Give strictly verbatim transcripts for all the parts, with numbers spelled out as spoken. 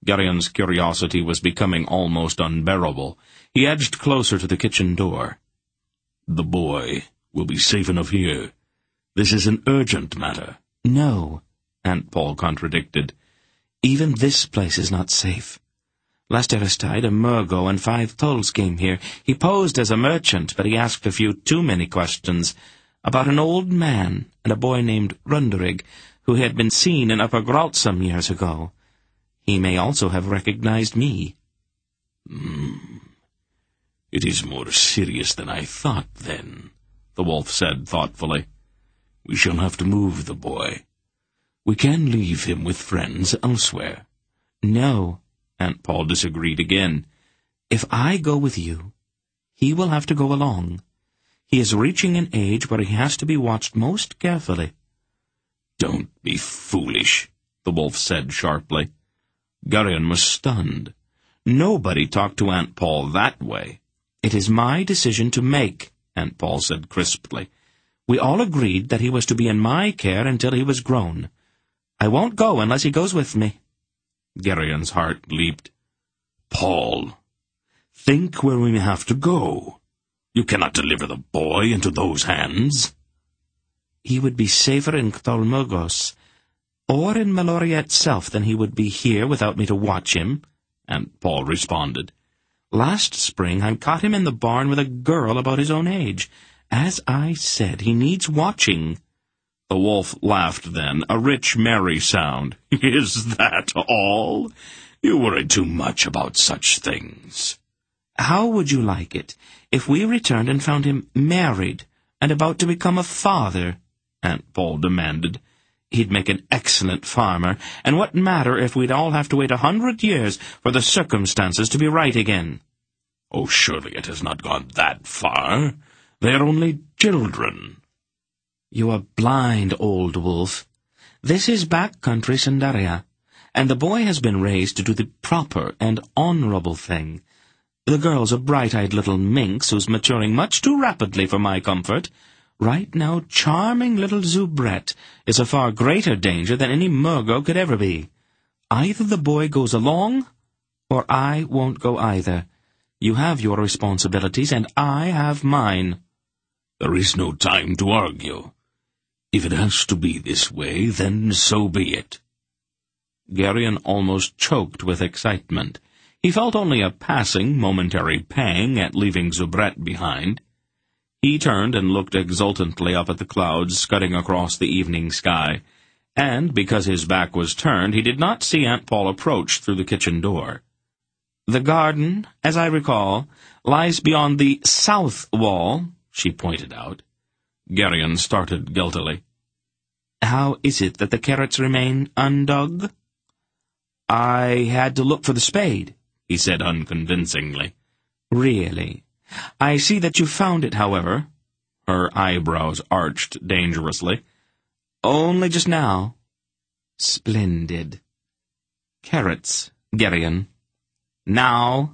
Gerion's curiosity was becoming almost unbearable. He edged closer to the kitchen door. "The boy will be safe enough here. This is an urgent matter." "No," Aunt Paul contradicted. "Even this place is not safe. Last Eristide, a Murgo and five tulls came here. He posed as a merchant, but he asked a few too many questions about an old man and a boy named Runderig, who had been seen in Upper Grout some years ago. He may also have recognized me." Hmm. "It is more serious than I thought, then," the wolf said thoughtfully. "We shall have to move the boy. We can leave him with friends elsewhere." "No," Aunt Paul disagreed again. "If I go with you, he will have to go along. He is reaching an age where he has to be watched most carefully." "Don't be foolish," the wolf said sharply. Gerion was stunned. Nobody talked to Aunt Paul that way. "It is my decision to make," Aunt Paul said crisply. "We all agreed that he was to be in my care until he was grown. I won't go unless he goes with me." Gerion's heart leaped. "Paul, think where we may have to go. You cannot deliver the boy into those hands." "He would be safer in Ctolmurgos, or in Meloria itself, than he would be here without me to watch him," Aunt Paul responded. "Last spring I caught him in the barn with a girl about his own age. As I said, he needs watching." The wolf laughed then, a rich, merry sound. "Is that all? You worry too much about such things." "How would you like it if we returned and found him married and about to become a father?" Aunt Paul demanded. "He'd make an excellent farmer, and what matter if we'd all have to wait a hundred years for the circumstances to be right again?" "Oh, surely it has not gone that far. They are only children." "You are blind, old wolf. This is back country Sandaria, and the boy has been raised to do the proper and honorable thing. The girl's a bright-eyed little minx who's maturing much too rapidly for my comfort. Right now, charming little Zubret is a far greater danger than any Murgo could ever be. Either the boy goes along, or I won't go either. You have your responsibilities, and I have mine." "There is no time to argue. If it has to be this way, then so be it." Gerion almost choked with excitement. He felt only a passing, momentary pang at leaving Zubret behind. He turned and looked exultantly up at the clouds scudding across the evening sky, and, because his back was turned, he did not see Aunt Paul approach through the kitchen door. "The garden, as I recall, lies beyond the south wall," she pointed out. Gerion started guiltily. "How is it that the carrots remain undug?" "I had to look for the spade," he said unconvincingly. "Really? I see that you found it, however." Her eyebrows arched dangerously. "Only just now." "Splendid. Carrots, Gerion. Now."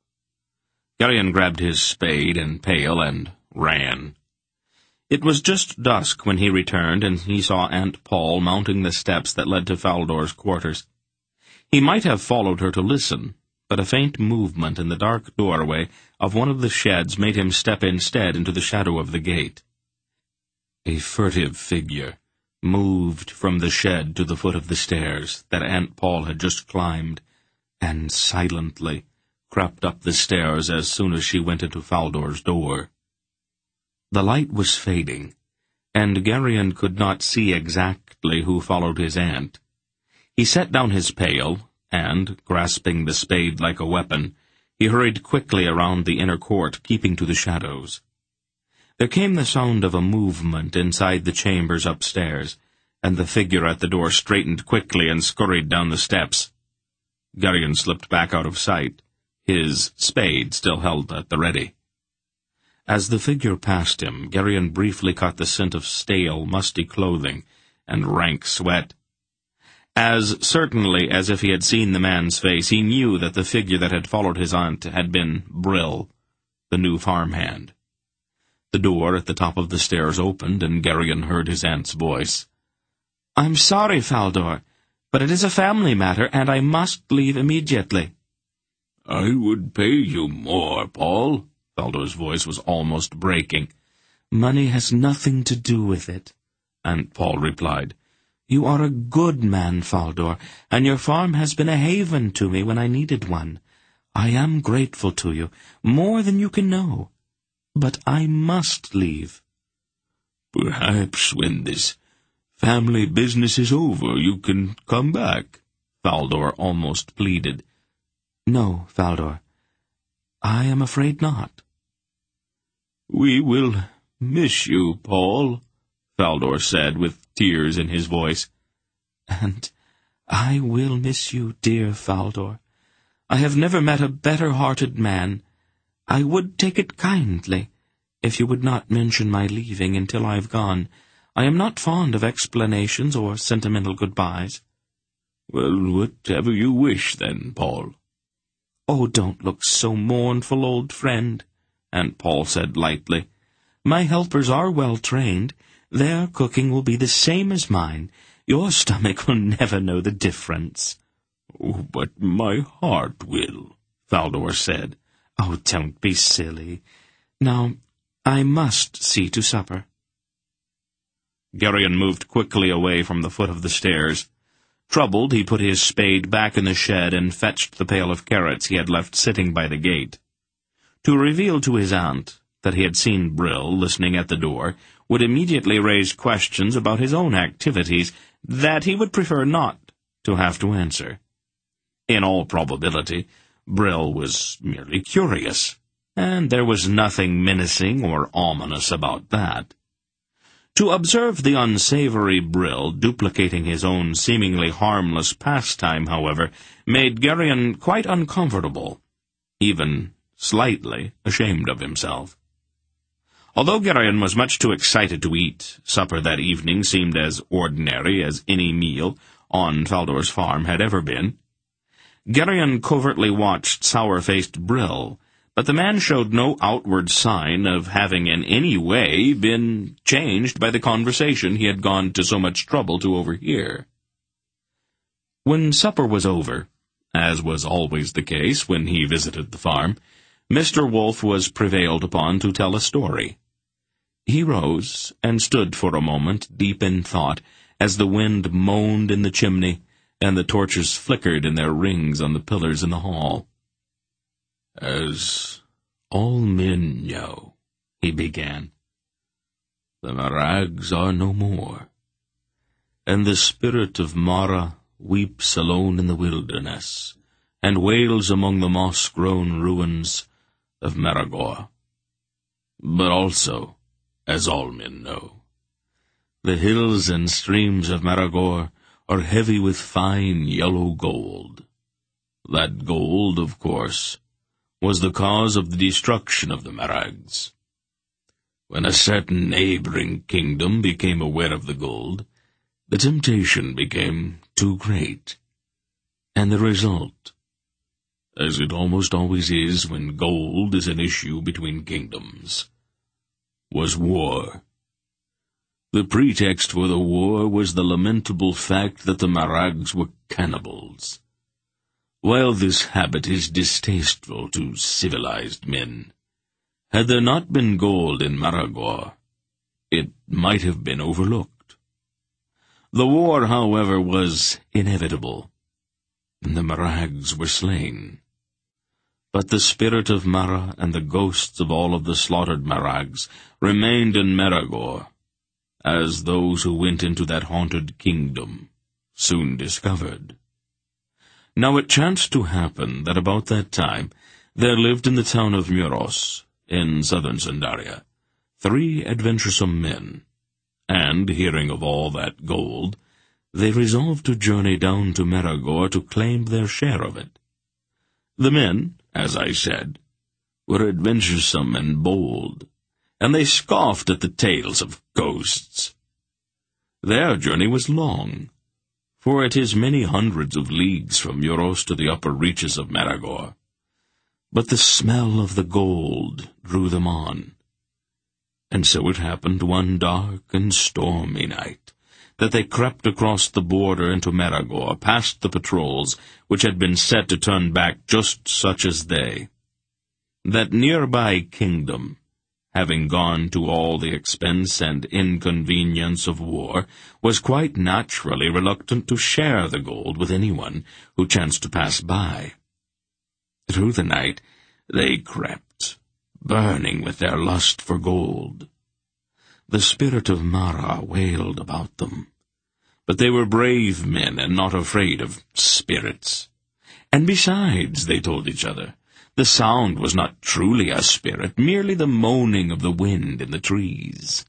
Gerion grabbed his spade and pail and ran. It was just dusk when he returned, and he saw Aunt Paul mounting the steps that led to Faldor's quarters. He might have followed her to listen, but a faint movement in the dark doorway of one of the sheds made him step instead into the shadow of the gate. A furtive figure moved from the shed to the foot of the stairs that Aunt Paul had just climbed, and silently crept up the stairs as soon as she went into Faldor's door. The light was fading, and Gerion could not see exactly who followed his aunt. He set down his pail, and, grasping the spade like a weapon, he hurried quickly around the inner court, keeping to the shadows. There came the sound of a movement inside the chambers upstairs, and the figure at the door straightened quickly and scurried down the steps. Gerion slipped back out of sight, his spade still held at the ready. As the figure passed him, Gerion briefly caught the scent of stale, musty clothing and rank sweat. As certainly as if he had seen the man's face, he knew that the figure that had followed his aunt had been Brill, the new farmhand. The door at the top of the stairs opened, and Gerion heard his aunt's voice. "I'm sorry, Faldor. but it is a family matter, and I must leave immediately." "I would pay you more, Paul." Faldor's voice was almost breaking. "Money has nothing to do with it," and Paul replied, "You are a good man, Faldor, and your farm has been a haven to me when I needed one. I am grateful to you, more than you can know. But I must leave." "Perhaps when this family business is over, you can come back," Faldor almost pleaded. "No, Faldor, I am afraid not." "We will miss you, Paul," Faldor said with tears in his voice. "And I will miss you, dear Faldor. I have never met a better-hearted man. I would take it kindly if you would not mention my leaving until I have gone. I am not fond of explanations or sentimental goodbyes." "Well, whatever you wish, then, Paul." "Oh, don't look so mournful, old friend," and Paul said lightly. "My helpers are well trained. Their cooking will be the same as mine. Your stomach will never know the difference." "Oh, but my heart will," Faldor said. "Oh, don't be silly. Now, I must see to supper." Geryon moved quickly away from the foot of the stairs. Troubled, he put his spade back in the shed and fetched the pail of carrots he had left sitting by the gate. To reveal to his aunt that he had seen Brill listening at the door would immediately raise questions about his own activities that he would prefer not to have to answer. In all probability, Brill was merely curious, and there was nothing menacing or ominous about that. To observe the unsavory Brill duplicating his own seemingly harmless pastime, however, made Geryon quite uncomfortable, even slightly ashamed of himself. Although Geryon was much too excited to eat, supper that evening seemed as ordinary as any meal on Faldor's farm had ever been. Geryon covertly watched sour-faced Brill, but the man showed no outward sign of having in any way been changed by the conversation he had gone to so much trouble to overhear. When supper was over, as was always the case when he visited the farm, Mister Wolf was prevailed upon to tell a story. He rose and stood for a moment deep in thought as the wind moaned in the chimney and the torches flickered in their rings on the pillars in the hall. "As all men know," he began, "the Marags are no more, and the spirit of Mara weeps alone in the wilderness, and wails among the moss-grown ruins of Maragor. But also, as all men know, the hills and streams of Maragor are heavy with fine yellow gold. That gold, of course, was the cause of the destruction of the Marags. When a certain neighboring kingdom became aware of the gold, the temptation became too great, and the result, as it almost always is when gold is an issue between kingdoms, was war. The pretext for the war was the lamentable fact that the Marags were cannibals. While this habit is distasteful to civilized men, had there not been gold in Maragor, it might have been overlooked. The war, however, was inevitable, and the Marags were slain. But the spirit of Mara and the ghosts of all of the slaughtered Marags remained in Maragor, as those who went into that haunted kingdom soon discovered. Now it chanced to happen that about that time there lived in the town of Muros, in southern Sandaria, three adventuresome men, and, hearing of all that gold, they resolved to journey down to Maragor to claim their share of it. The men, as I said, were adventuresome and bold, and they scoffed at the tales of ghosts. Their journey was long, for it is many hundreds of leagues from Muros to the upper reaches of Maragor. But the smell of the gold drew them on, and so it happened one dark and stormy night that they crept across the border into Maragor, past the patrols, which had been set to turn back just such as they. That nearby kingdom, having gone to all the expense and inconvenience of war, was quite naturally reluctant to share the gold with anyone who chanced to pass by. Through the night they crept, burning with their lust for gold. The spirit of Mara wailed about them, but they were brave men and not afraid of spirits. And besides, they told each other, the sound was not truly a spirit, merely the moaning of the wind in the trees.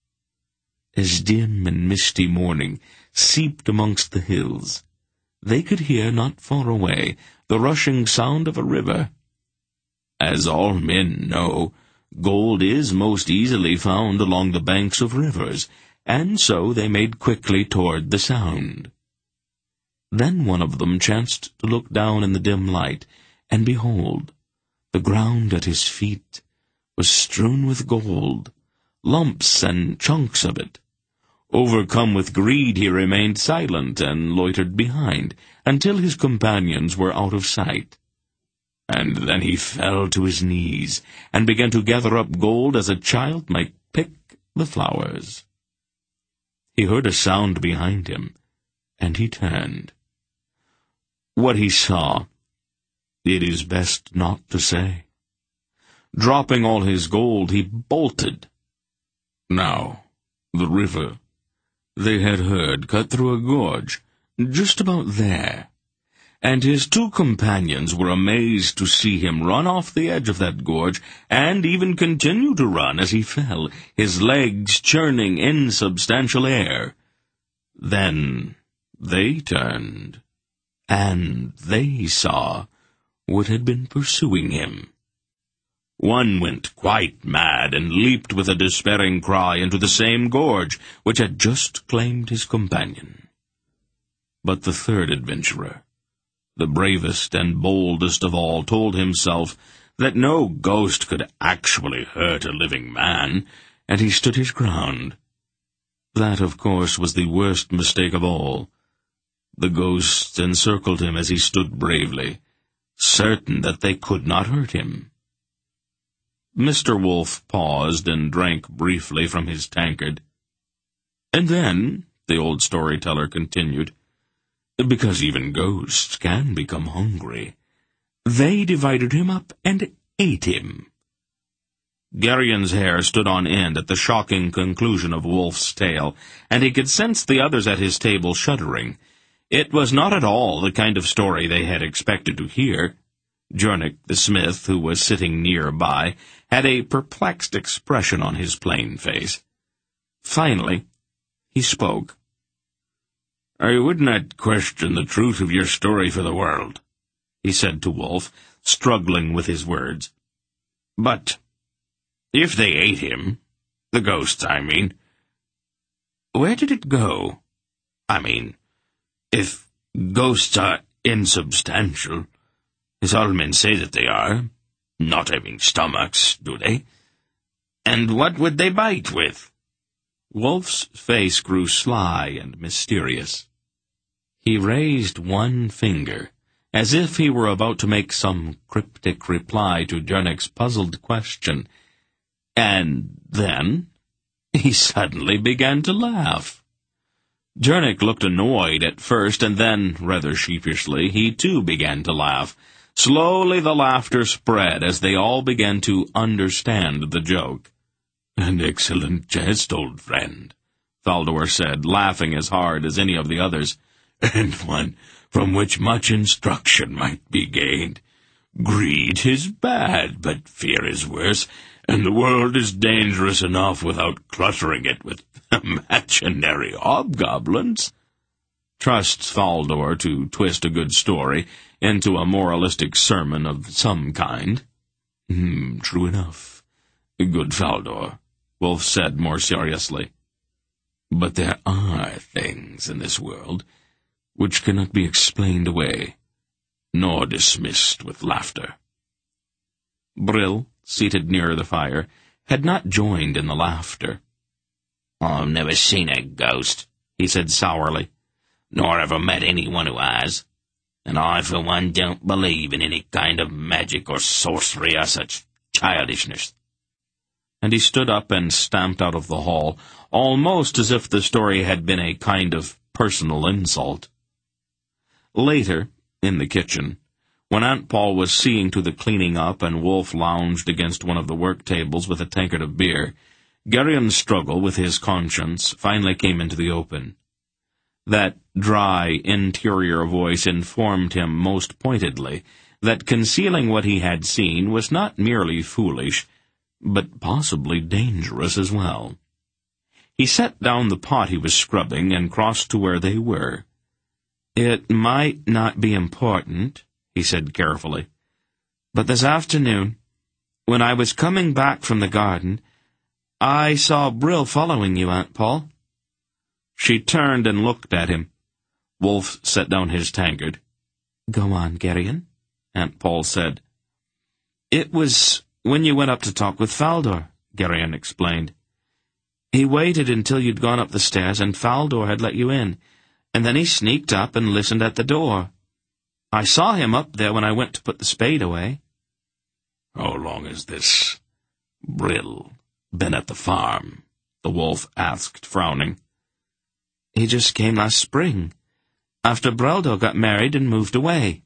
As dim and misty morning seeped amongst the hills, they could hear not far away the rushing sound of a river. As all men know, gold is most easily found along the banks of rivers, and so they made quickly toward the sound. Then one of them chanced to look down in the dim light, and behold, the ground at his feet was strewn with gold, lumps and chunks of it. Overcome with greed, he remained silent and loitered behind, until his companions were out of sight. And then he fell to his knees, and began to gather up gold as a child might pick the flowers. He heard a sound behind him, and he turned. What he saw, it is best not to say. Dropping all his gold, he bolted. Now, the river, they had heard, cut through a gorge, just about there, and his two companions were amazed to see him run off the edge of that gorge, and even continue to run as he fell, his legs churning insubstantial air. Then they turned, and they saw what had been pursuing him. One went quite mad and leaped with a despairing cry into the same gorge which had just claimed his companion. But the third adventurer, the bravest and boldest of all, told himself that no ghost could actually hurt a living man, and he stood his ground. That, of course, was the worst mistake of all. The ghosts encircled him as he stood bravely, certain that they could not hurt him. Mister Wolf paused and drank briefly from his tankard. And then, the old storyteller continued, because even ghosts can become hungry, they divided him up and ate him. Gerion's hair stood on end at the shocking conclusion of Wolf's tale, and he could sense the others at his table shuddering. It was not at all the kind of story they had expected to hear. Jernick, the smith, who was sitting near by, had a perplexed expression on his plain face. Finally, he spoke. "I would not question the truth of your story for the world," he said to Wolf, struggling with his words. "But if they ate him, the ghosts, I mean, where did it go? I mean, if ghosts are insubstantial, as all men say that they are, not having stomachs, do they? And what would they bite with?" Wolf's face grew sly and mysterious. He raised one finger, as if he were about to make some cryptic reply to Jernick's puzzled question, and then he suddenly began to laugh. Jernick looked annoyed at first, and then, rather sheepishly, he too began to laugh. Slowly the laughter spread as they all began to understand the joke. "An excellent jest, old friend," Faldor said, laughing as hard as any of the others, "and one from which much instruction might be gained. Greed is bad, but fear is worse, and the world is dangerous enough without cluttering it with imaginary hobgoblins." Trusts Faldor to twist a good story into a moralistic sermon of some kind. Hmm, true enough, good Faldor, Wolf said more seriously. But there are things in this world which cannot be explained away, nor dismissed with laughter. Brill, seated nearer the fire, had not joined in the laughter. "I've never seen a ghost," he said sourly, "nor ever met anyone who has. And I, for one, don't believe in any kind of magic or sorcery or such childishness." And he stood up and stamped out of the hall, almost as if the story had been a kind of personal insult. Later, in the kitchen, when Aunt Paul was seeing to the cleaning up and Wolf lounged against one of the work tables with a tankard of beer, Gerion's struggle with his conscience finally came into the open. That dry, interior voice informed him most pointedly that concealing what he had seen was not merely foolish, but possibly dangerous as well. He set down the pot he was scrubbing and crossed to where they were. "It might not be important," he said carefully, "but this afternoon, when I was coming back from the garden, I saw Brill following you, Aunt Paul." She turned and looked at him. Wolf set down his tankard. "Go on, Gerion," Aunt Paul said. "It was when you went up to talk with Faldor," Gerion explained. "He waited until you'd gone up the stairs and Faldor had let you in, and then he sneaked up and listened at the door. I saw him up there when I went to put the spade away." "How long has this Brill been at the farm?" the wolf asked, frowning. "He just came last spring, after Breldo got married and moved away."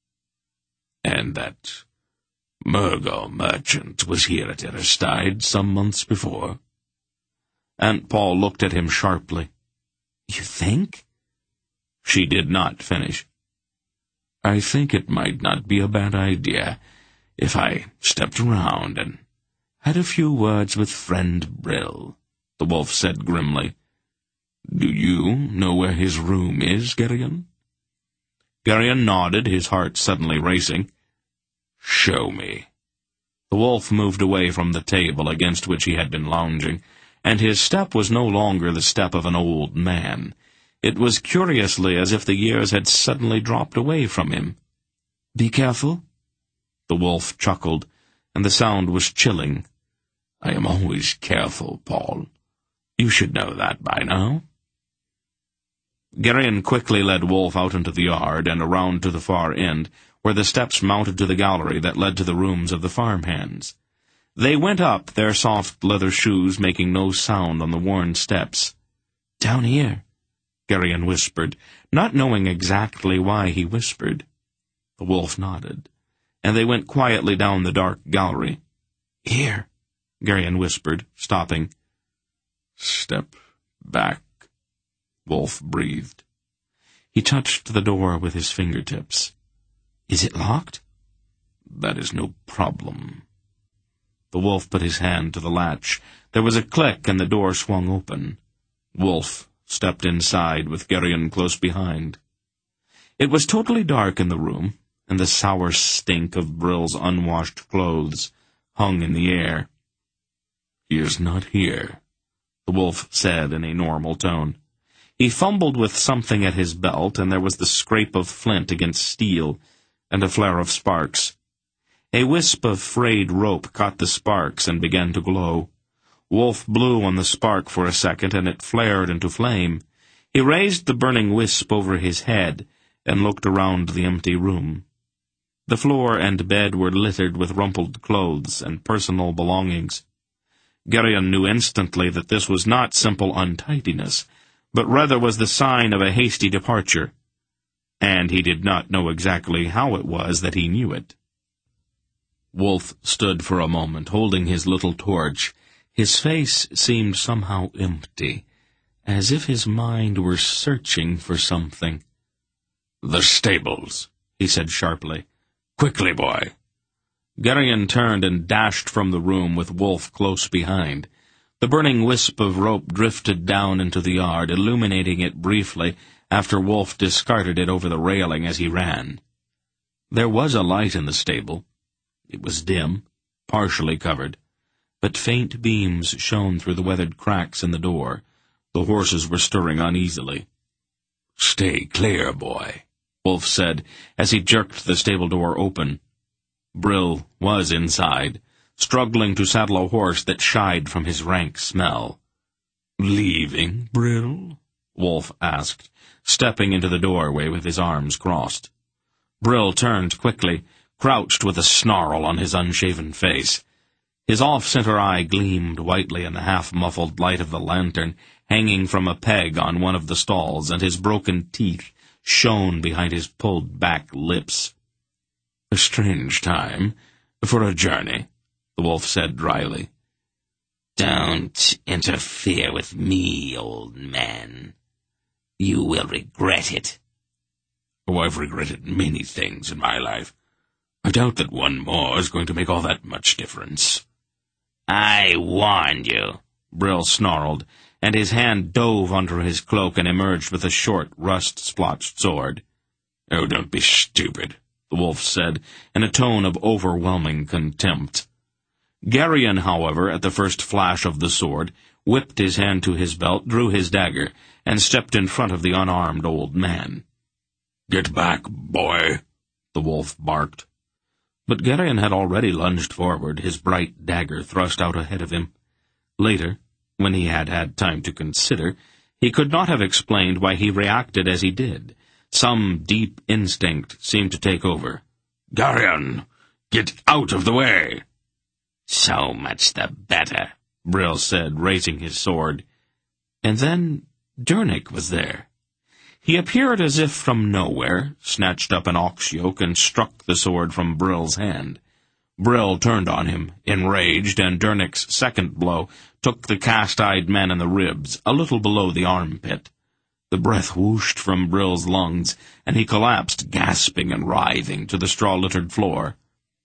"And that Murgo merchant was here at Erstide some months before?" Aunt Paul looked at him sharply. "You think?" She did not finish. "I think it might not be a bad idea if I stepped around and had a few words with friend Brill," the wolf said grimly. "Do you know where his room is, Gerion?" Gerion nodded, his heart suddenly racing. "Show me." The wolf moved away from the table against which he had been lounging, and his step was no longer the step of an old man. It was curiously as if the years had suddenly dropped away from him. "Be careful." The wolf chuckled, and the sound was chilling. "I am always careful, Paul. You should know that by now." Gerion quickly led Wolf out into the yard and around to the far end, where the steps mounted to the gallery that led to the rooms of the farmhands. They went up, their soft leather shoes making no sound on the worn steps. "Down here," Gerion whispered, not knowing exactly why he whispered. The wolf nodded, and they went quietly down the dark gallery. "Here," Gerion whispered, stopping. "Step back," Wolf breathed. He touched the door with his fingertips. "Is it locked?" "That is no problem." The wolf put his hand to the latch. There was a click, and the door swung open. Wolf stepped inside, with Gerion close behind. It was totally dark in the room, and the sour stink of Brill's unwashed clothes hung in the air. "He is not here," the wolf said in a normal tone. He fumbled with something at his belt, and there was the scrape of flint against steel, and a flare of sparks. A wisp of frayed rope caught the sparks and began to glow. Wolf blew on the spark for a second, and it flared into flame. He raised the burning wisp over his head and looked around the empty room. The floor and bed were littered with rumpled clothes and personal belongings. Gerion knew instantly that this was not simple untidiness, but rather was the sign of a hasty departure, and he did not know exactly how it was that he knew it. Wolf stood for a moment, holding his little torch. His face seemed somehow empty, as if his mind were searching for something. "The stables," he said sharply. "Quickly, boy." Gerion turned and dashed from the room with Wolf close behind. The burning wisp of rope drifted down into the yard, illuminating it briefly after Wolf discarded it over the railing as he ran. There was a light in the stable. It was dim, partially covered, but faint beams shone through the weathered cracks in the door. The horses were stirring uneasily. "Stay clear, boy," Wolf said as he jerked the stable door open. Brill was inside, struggling to saddle a horse that shied from his rank smell. "Leaving, Brill?" Wolf asked, stepping into the doorway with his arms crossed. Brill turned quickly, crouched with a snarl on his unshaven face. His off-center eye gleamed whitely in the half-muffled light of the lantern hanging from a peg on one of the stalls, and his broken teeth shone behind his pulled-back lips. "A strange time for a journey," the wolf said dryly. "Don't interfere with me, old man. You will regret it." "Oh, I've regretted many things in my life. I doubt that one more is going to make all that much difference." "I warned you," Brill snarled, and his hand dove under his cloak and emerged with a short, rust-splotched sword. "Oh, don't be stupid," the wolf said, in a tone of overwhelming contempt. Geryon, however, at the first flash of the sword, whipped his hand to his belt, drew his dagger, and stepped in front of the unarmed old man. "Get back, boy," the wolf barked. But Geryon had already lunged forward, his bright dagger thrust out ahead of him. Later, when he had had time to consider, he could not have explained why he reacted as he did. Some deep instinct seemed to take over. "Geryon, get out of the way!" "So much the better," Brill said, raising his sword. And then Dernick was there. He appeared as if from nowhere, snatched up an ox yoke, and struck the sword from Brill's hand. Brill turned on him, enraged, and Dernick's second blow took the cast-eyed man in the ribs, a little below the armpit. The breath whooshed from Brill's lungs, and he collapsed, gasping and writhing, to the straw-littered floor.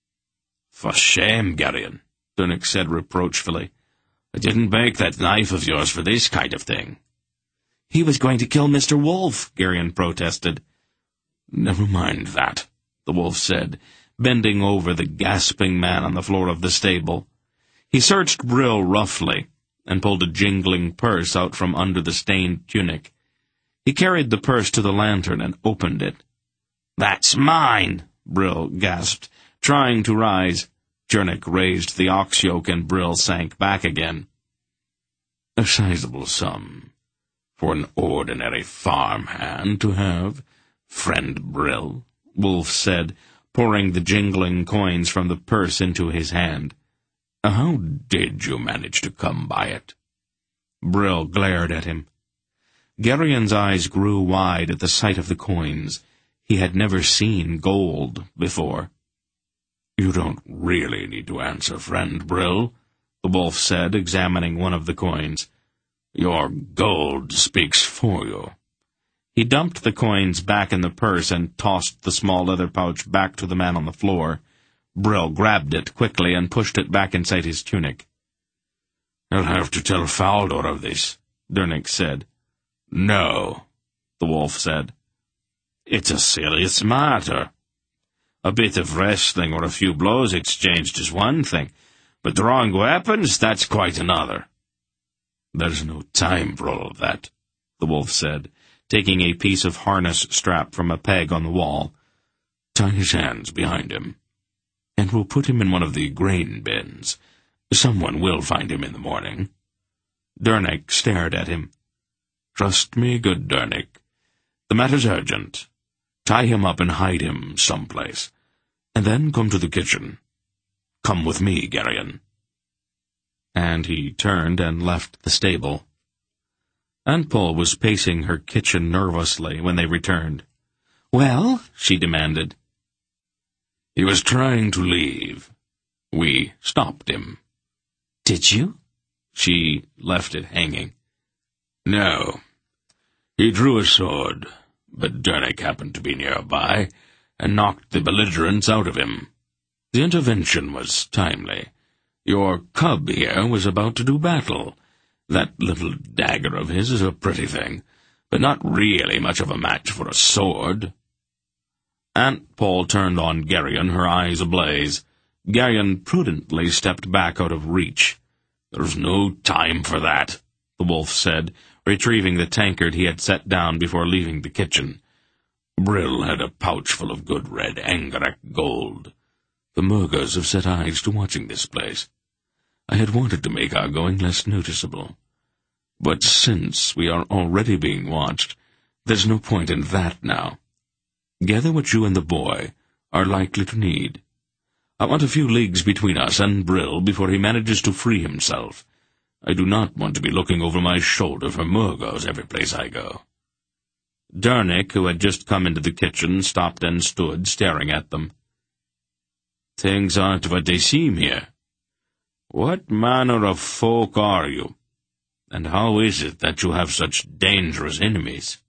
"For shame, Geryon," Dernick said reproachfully. "I didn't make that knife of yours for this kind of thing." "He was going to kill Mister Wolf," Geryon protested. "Never mind that," the wolf said, bending over the gasping man on the floor of the stable. He searched Brill roughly, and pulled a jingling purse out from under the stained tunic. He carried the purse to the lantern and opened it. "That's mine," Brill gasped, trying to rise. Dernick raised the ox yoke, and Brill sank back again. "A sizable sum for an ordinary farmhand to have, friend Brill," Wolf said, pouring the jingling coins from the purse into his hand. "How did you manage to come by it?" Brill glared at him. Geryon's eyes grew wide at the sight of the coins. He had never seen gold before. "You don't really need to answer, friend Brill," the wolf said, examining one of the coins. "Your gold speaks for you." He dumped the coins back in the purse and tossed the small leather pouch back to the man on the floor. Brill grabbed it quickly and pushed it back inside his tunic. "I'll have to tell Faldor of this," Dernick said. "No," the wolf said. "It's a serious matter. A bit of wrestling or a few blows exchanged is one thing, but drawing weapons, that's quite another." "There's no time for all of that," the wolf said, taking a piece of harness strap from a peg on the wall. "Tie his hands behind him, and we'll put him in one of the grain bins. Someone will find him in the morning." Dernick stared at him. "Trust me, good Dernick. The matter's urgent. Tie him up and hide him someplace, and then come to the kitchen. Come with me, Geryon." And he turned and left the stable. Aunt Pole was pacing her kitchen nervously when they returned. "Well?" she demanded. "He was trying to leave. We stopped him." "Did you?" She left it hanging. "No. He drew a sword, but Dernick happened to be nearby and knocked the belligerents out of him. The intervention was timely. Your cub here was about to do battle. That little dagger of his is a pretty thing, but not really much of a match for a sword." Aunt Pole turned on Geryon, her eyes ablaze. Geryon prudently stepped back out of reach. "There's no time for that," the wolf said, retrieving the tankard he had set down before leaving the kitchen. "Brill had a pouch full of good red Angarek gold. The Murghas have set eyes to watching this place. I had wanted to make our going less noticeable. But since we are already being watched, there's no point in that now. Gather what you and the boy are likely to need. I want a few leagues between us and Brill before he manages to free himself. I do not want to be looking over my shoulder for Murgos every place I go." Dernick, who had just come into the kitchen, stopped and stood, staring at them. "Things aren't what they seem here. What manner of folk are you? And how is it that you have such dangerous enemies?"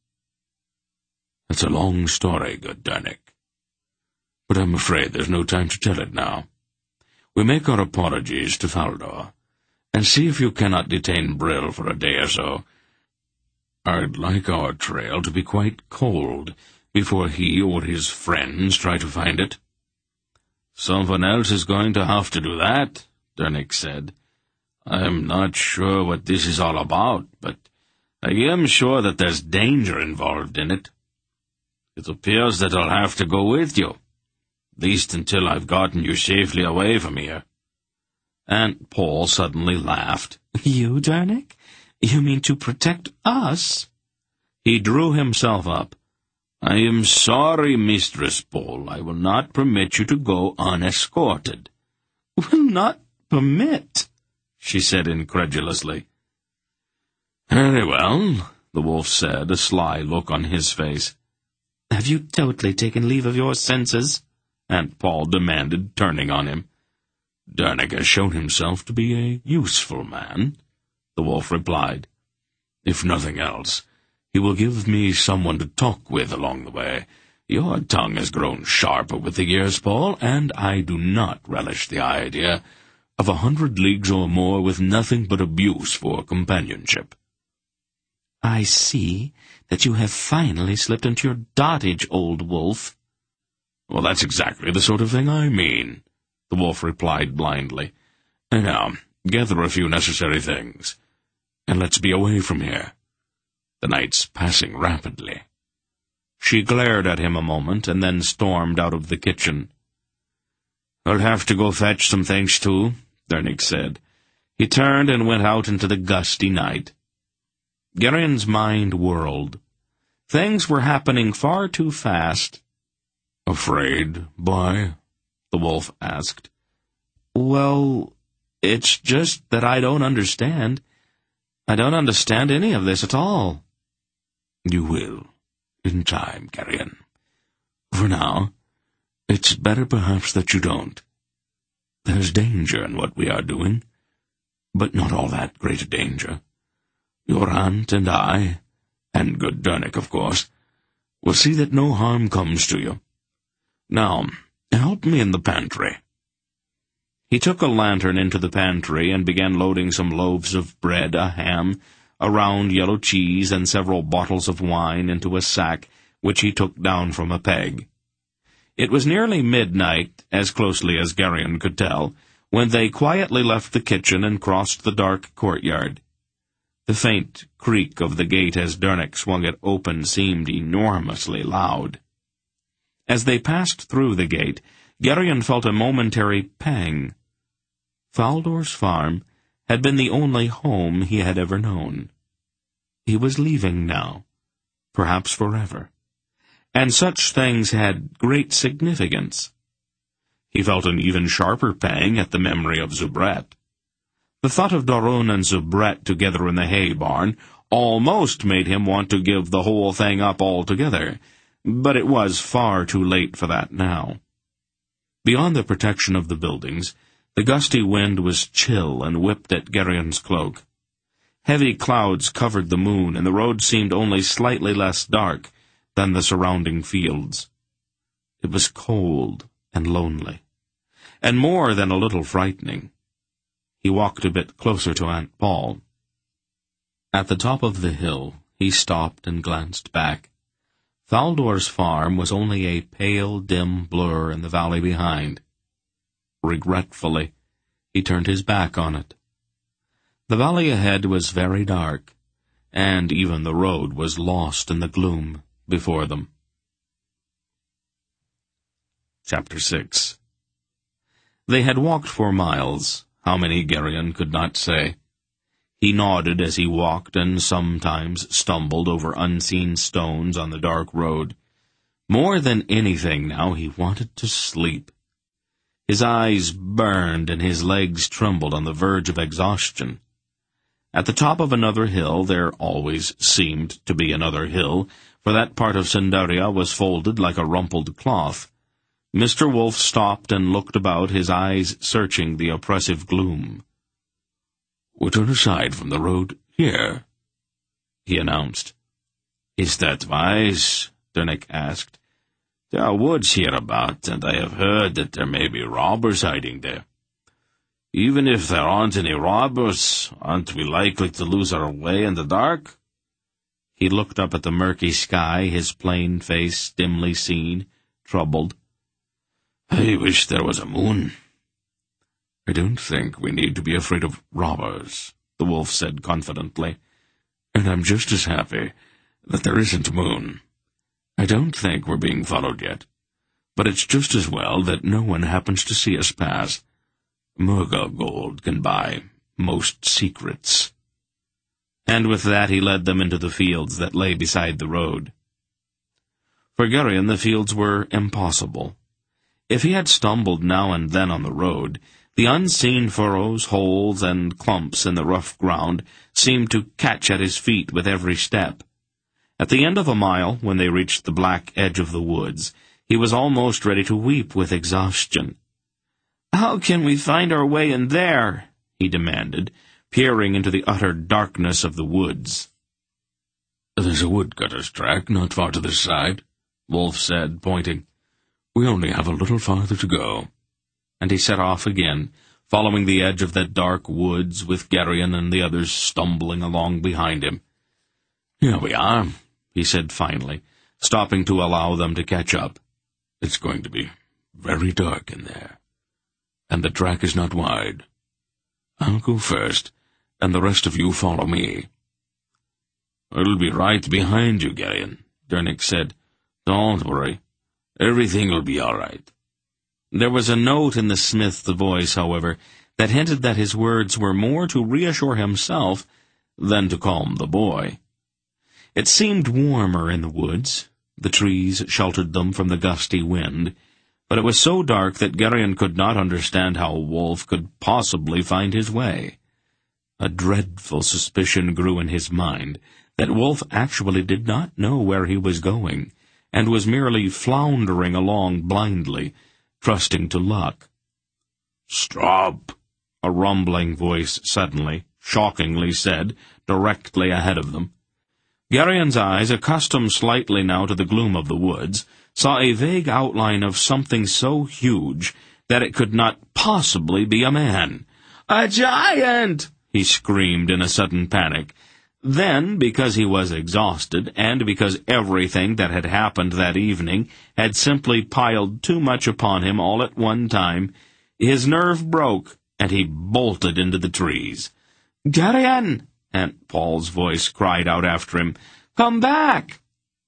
"It's a long story, good Dernick. But I'm afraid there's no time to tell it now. We make our apologies to Faldor, and see if you cannot detain Brill for a day or so. I'd like our trail to be quite cold before he or his friends try to find it." "Someone else is going to have to do that," Dernick said. "I'm not sure what this is all about, but I am sure that there's danger involved in it. It appears that I'll have to go with you, at least until I've gotten you safely away from here." Aunt Paul suddenly laughed. "You, Dernick? You mean to protect us?" He drew himself up. "I am sorry, Mistress Paul. I will not permit you to go unescorted." "Will not permit?" she said incredulously. "Very well," the wolf said, a sly look on his face. "Have you totally taken leave of your senses?" Aunt Paul demanded, turning on him. "Dernick has shown himself to be a useful man," the wolf replied. "If nothing else, he will give me someone to talk with along the way. Your tongue has grown sharper with the years, Paul, and I do not relish the idea of a hundred leagues or more with nothing but abuse for companionship." "I see that you have finally slipped into your dotage, old wolf." "Well, that's exactly the sort of thing I mean," the wolf replied blindly. "And now, gather a few necessary things, and let's be away from here. The night's passing rapidly." She glared at him a moment, and then stormed out of the kitchen. "I'll have to go fetch some things, too," Dernick said. He turned and went out into the gusty night. Gerion's mind whirled. Things were happening far too fast. "Afraid, boy?" the wolf asked. "Well, it's just that I don't understand. I don't understand any of this at all." "You will, in time, Gerion. For now, it's better perhaps that you don't. There's danger in what we are doing, but not all that great a danger. Your aunt and I, and good Dernick, of course, will see that no harm comes to you. Now, help me in the pantry." He took a lantern into the pantry and began loading some loaves of bread, a ham, a round yellow cheese, and several bottles of wine into a sack which he took down from a peg. It was nearly midnight, as closely as Gerion could tell, when they quietly left the kitchen and crossed the dark courtyard. The faint creak of the gate as Dernick swung it open seemed enormously loud. As they passed through the gate, Gerion felt a momentary pang. Faldor's farm had been the only home he had ever known. He was leaving now, perhaps forever, and such things had great significance. He felt an even sharper pang at the memory of Zubret. The thought of Doron and Zubret together in the hay barn almost made him want to give the whole thing up altogether, but it was far too late for that now. Beyond the protection of the buildings, the gusty wind was chill and whipped at Gerion's cloak. Heavy clouds covered the moon, and the road seemed only slightly less dark than the surrounding fields. It was cold and lonely, and more than a little frightening. He walked a bit closer to Aunt Paul. At the top of the hill, he stopped and glanced back. Faldor's farm was only a pale, dim blur in the valley behind. Regretfully, he turned his back on it. The valley ahead was very dark, and even the road was lost in the gloom before them. Chapter six. They had walked for miles, how many Gerion could not say. He nodded as he walked and sometimes stumbled over unseen stones on the dark road. More than anything now, he wanted to sleep. His eyes burned and his legs trembled on the verge of exhaustion. At the top of another hill, there always seemed to be another hill, for that part of Cindaria was folded like a rumpled cloth. Mister Wolf stopped and looked about, his eyes searching the oppressive gloom. "We'll turn aside from the road here," he announced. "Is that wise?" Dernick asked. "There are woods hereabout, and I have heard that there may be robbers hiding there. Even if there aren't any robbers, aren't we likely to lose our way in the dark?" He looked up at the murky sky, his plain face dimly seen, troubled. "I wish there was a moon." "I don't think we need to be afraid of robbers," the wolf said confidently. "And I'm just as happy that there isn't a moon. I don't think we're being followed yet, but it's just as well that no one happens to see us pass. Murga gold can buy most secrets." And with that he led them into the fields that lay beside the road. For Gerion the fields were impossible. If he had stumbled now and then on the road, the unseen furrows, holes, and clumps in the rough ground seemed to catch at his feet with every step. At the end of a mile, when they reached the black edge of the woods, he was almost ready to weep with exhaustion. "How can we find our way in there?" he demanded, peering into the utter darkness of the woods. "There's a woodcutter's track not far to this side," Wolf said, pointing. "We only have a little farther to go." And he set off again, following the edge of that dark woods, with Gerion and the others stumbling along behind him. "Here we are," he said finally, stopping to allow them to catch up. "It's going to be very dark in there, and the track is not wide. I'll go first, and the rest of you follow me." "I'll be right behind you, Gerion," Dernick said. "Don't worry. Everything will be all right." There was a note in the smith's voice, however, that hinted that his words were more to reassure himself than to calm the boy. It seemed warmer in the woods. The trees sheltered them from the gusty wind, but it was so dark that Gerion could not understand how Wolf could possibly find his way. A dreadful suspicion grew in his mind that Wolf actually did not know where he was going, and was merely floundering along blindly, trusting to luck. "Stop!" a rumbling voice suddenly, shockingly said, directly ahead of them. Gerion's eyes, accustomed slightly now to the gloom of the woods, saw a vague outline of something so huge that it could not possibly be a man. "A giant!" he screamed in a sudden panic. Then, because he was exhausted, and because everything that had happened that evening had simply piled too much upon him all at one time, his nerve broke, and he bolted into the trees. "Gerion!" Aunt Paul's voice cried out after him. "Come back!"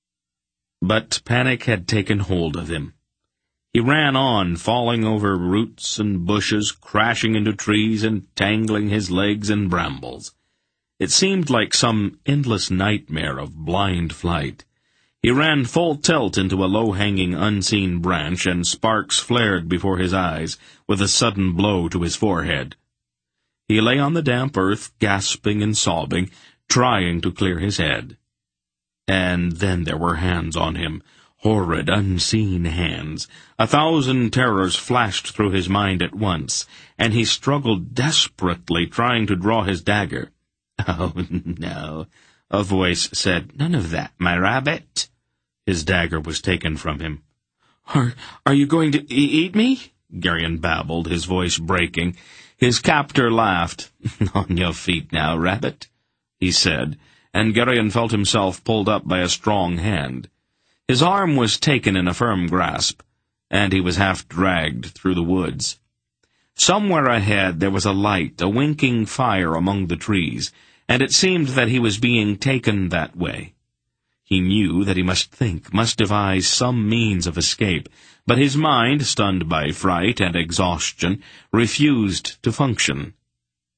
But panic had taken hold of him. He ran on, falling over roots and bushes, crashing into trees and tangling his legs in brambles. It seemed like some endless nightmare of blind flight. He ran full tilt into a low-hanging, unseen branch, and sparks flared before his eyes with a sudden blow to his forehead. He lay on the damp earth, gasping and sobbing, trying to clear his head. And then there were hands on him, horrid, unseen hands. A thousand terrors flashed through his mind at once, and he struggled desperately, trying to draw his dagger. "Oh, no," a voice said. "None of that, my rabbit." His dagger was taken from him. Are, are you going to e- eat me?" Gerion babbled, his voice breaking. His captor laughed. "On your feet now, rabbit," he said, and Gerion felt himself pulled up by a strong hand. His arm was taken in a firm grasp, and he was half dragged through the woods. Somewhere ahead there was a light, a winking fire among the trees, and it seemed that he was being taken that way. He knew that he must think, must devise some means of escape, but his mind, stunned by fright and exhaustion, refused to function.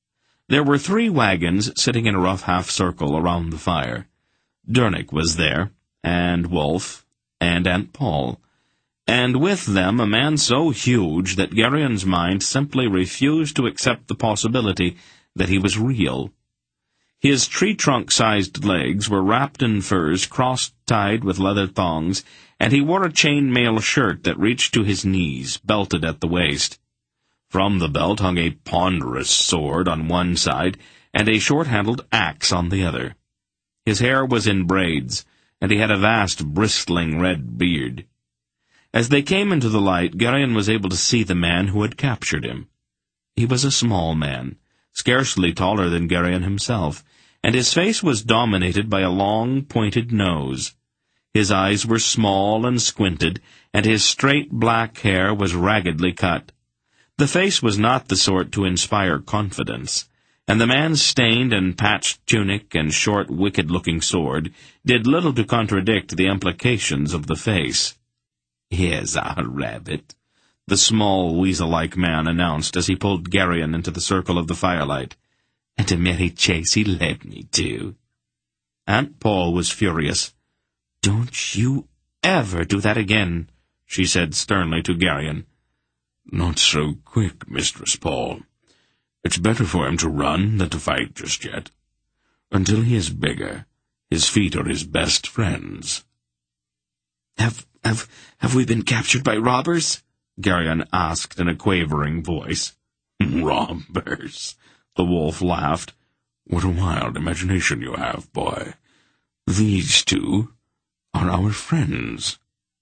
There were three wagons sitting in a rough half-circle around the fire. Dernick was there, and Wolfe, and Aunt Paul, and with them a man so huge that Gerion's mind simply refused to accept the possibility that he was real. His tree-trunk-sized legs were wrapped in furs cross-tied with leather thongs, and he wore a chain-mail shirt that reached to his knees, belted at the waist. From the belt hung a ponderous sword on one side, and a short-handled axe on the other. His hair was in braids, and he had a vast bristling red beard. As they came into the light, Gerion was able to see the man who had captured him. He was a small man, scarcely taller than Gerion himself, and his face was dominated by a long, pointed nose. His eyes were small and squinted, and his straight black hair was raggedly cut. The face was not the sort to inspire confidence, and the man's stained and patched tunic and short, wicked-looking sword did little to contradict the implications of the face. "Here's our rabbit," the small, weasel-like man announced as he pulled Gerion into the circle of the firelight. "And a merry chase he led me to." Aunt Paul was furious. "Don't you ever do that again," she said sternly to Gerion. "Not so quick, Mistress Paul. It's better for him to run than to fight just yet. Until he is bigger, his feet are his best friends." Have, have, have we been captured by robbers?" Gerion asked in a quavering voice. "Robbers?" the wolf laughed. "What a wild imagination you have, boy. These two are our friends."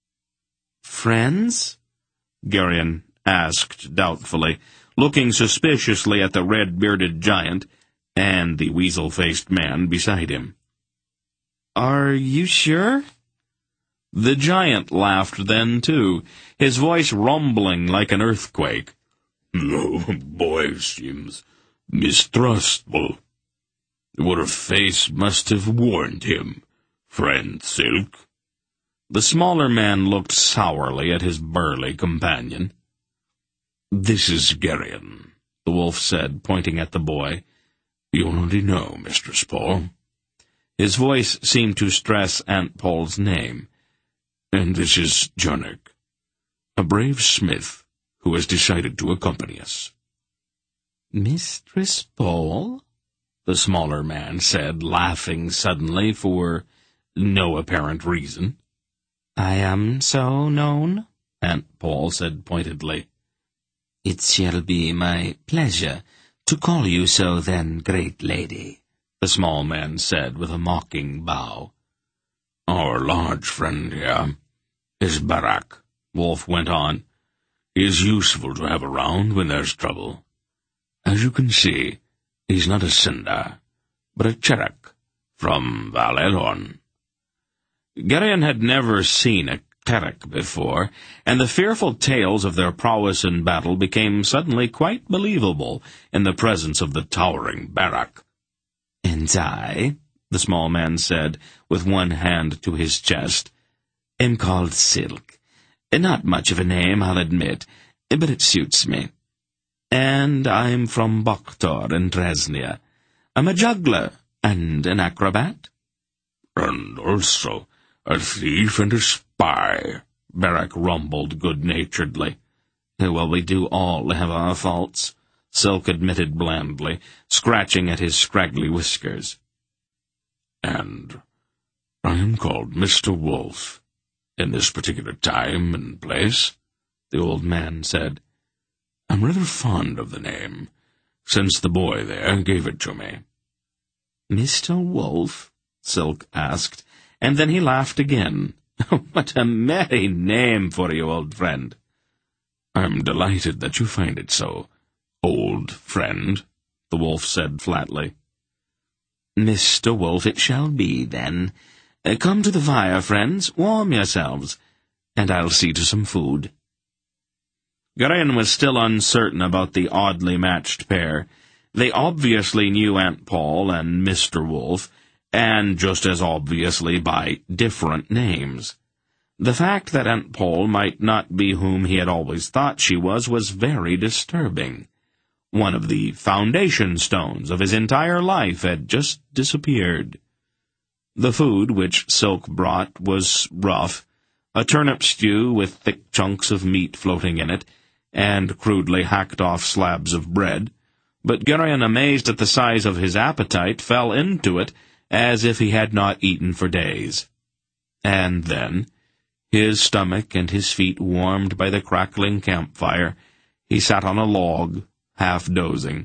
"Friends?" Gerion asked doubtfully, looking suspiciously at the red-bearded giant and the weasel-faced man beside him. "Are you sure?" The giant laughed then, too, his voice rumbling like an earthquake. "The boy seems mistrustful. What face must have warned him, friend Silk?" The smaller man looked sourly at his burly companion. "This is Gerion," the wolf said, pointing at the boy. "You already know, Mistress Paul." His voice seemed to stress Aunt Paul's name. "And this is Dernick, a brave smith who has decided to accompany us." "Mistress Paul?" the smaller man said, laughing suddenly for no apparent reason. "I am so known," Aunt Paul said pointedly. "It shall be my pleasure to call you so then, great lady," the small man said with a mocking bow. "Our large friend here is Barak," Wolf went on. "He is useful to have around when there's trouble. As you can see, he's not a Sindar, but a Cherek from Val Elrond." Gerion had never seen a Cherek before, and the fearful tales of their prowess in battle became suddenly quite believable in the presence of the towering Barak. "And I," the small man said, with one hand to his chest, "am called Silk. Not much of a name, I'll admit, but it suits me. And I'm from Boktor in Dresnia. I'm a juggler and an acrobat." "And also a thief and a spy," Barak rumbled good-naturedly. "Well, we do all have our faults," Silk admitted blandly, scratching at his scraggly whiskers. "And I am called Mister Wolf, in this particular time and place," the old man said. "I'm rather fond of the name, since the boy there gave it to me." "Mister Wolf?" Silk asked, and then he laughed again. "What a merry name for you, old friend." "I'm delighted that you find it so, old friend," the wolf said flatly. "Mister Wolf it shall be, then. Uh, come to the fire, friends, warm yourselves, and I'll see to some food." Gerion was still uncertain about the oddly matched pair. They obviously knew Aunt Paul and Mister Wolf, and just as obviously by different names. The fact that Aunt Paul might not be whom he had always thought she was was very disturbing. One of the foundation stones of his entire life had just disappeared. The food which Silk brought was rough, a turnip stew with thick chunks of meat floating in it, and crudely hacked-off slabs of bread, but Gurion, amazed at the size of his appetite, fell into it as if he had not eaten for days. And then, his stomach and his feet warmed by the crackling campfire, he sat on a log, half dozing.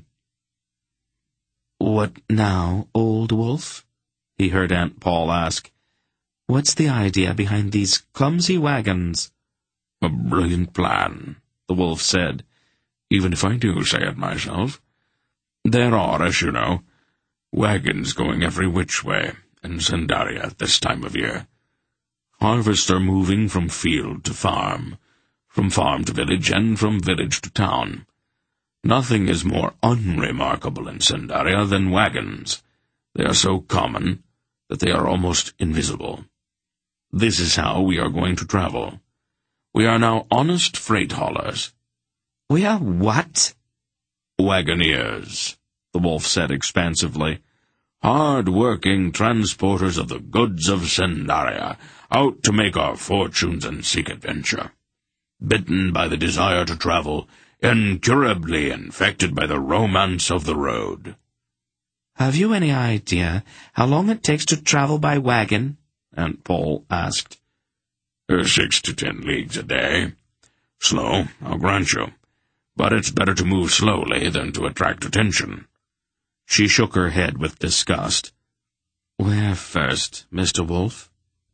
"What now, old wolf?" he heard Aunt Paul ask. "What's the idea behind these clumsy wagons?" "A brilliant plan," the wolf said, "even if I do say it myself. There are, as you know, wagons going every which way in Sandaria at this time of year. Harvests are moving from field to farm, from farm to village, and from village to town. Nothing is more unremarkable in Sandaria than wagons. They are so common that they are almost invisible. This is how we are going to travel. We are now honest freight haulers." "We are what?" "Wagoneers," the wolf said expansively. "Hard-working transporters of the goods of Sandaria, out to make our fortunes and seek adventure. Bitten by the desire to travel, incurably infected by the romance of the road." "Have you any idea how long it takes to travel by wagon?" Aunt Paul asked. Six to ten leagues a day. Slow, I'll grant you, but it's better to move slowly than to attract attention." She shook her head with disgust. "Where first, Mister Wolf?"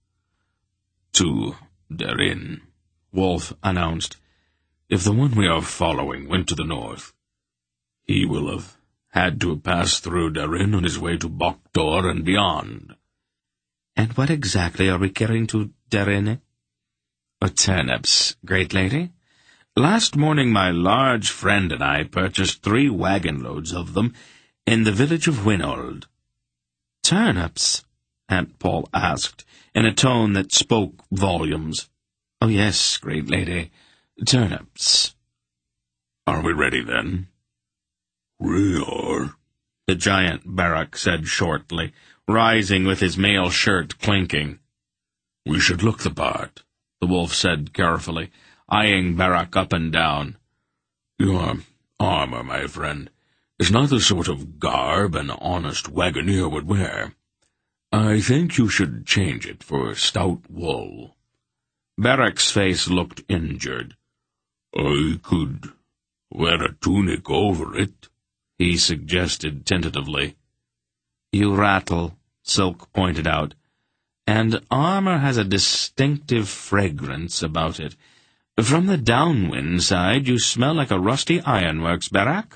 "To Darin," Wolf announced. "If the one we are following went to the north, he will have had to pass through Darin on his way to Boktor and beyond." "And what exactly are we carrying to Darin?" "Uh, turnips, great lady. Last morning my large friend and I purchased three wagon-loads of them in the village of Winold." "Turnips?" Aunt Paul asked, in a tone that spoke volumes. "Oh, yes, great lady, turnips." "Are we ready, then?" "We are," the giant Barak said shortly, rising with his mail shirt clinking. "We should look the part," the wolf said carefully, eyeing Barak up and down. "Your armor, my friend, is not the sort of garb an honest wagoner would wear. I think you should change it for stout wool." Barak's face looked injured. "I could wear a tunic over it," he suggested tentatively. "You rattle," Silk pointed out, "and armor has a distinctive fragrance about it. From the downwind side you smell like a rusty ironworks, Barak."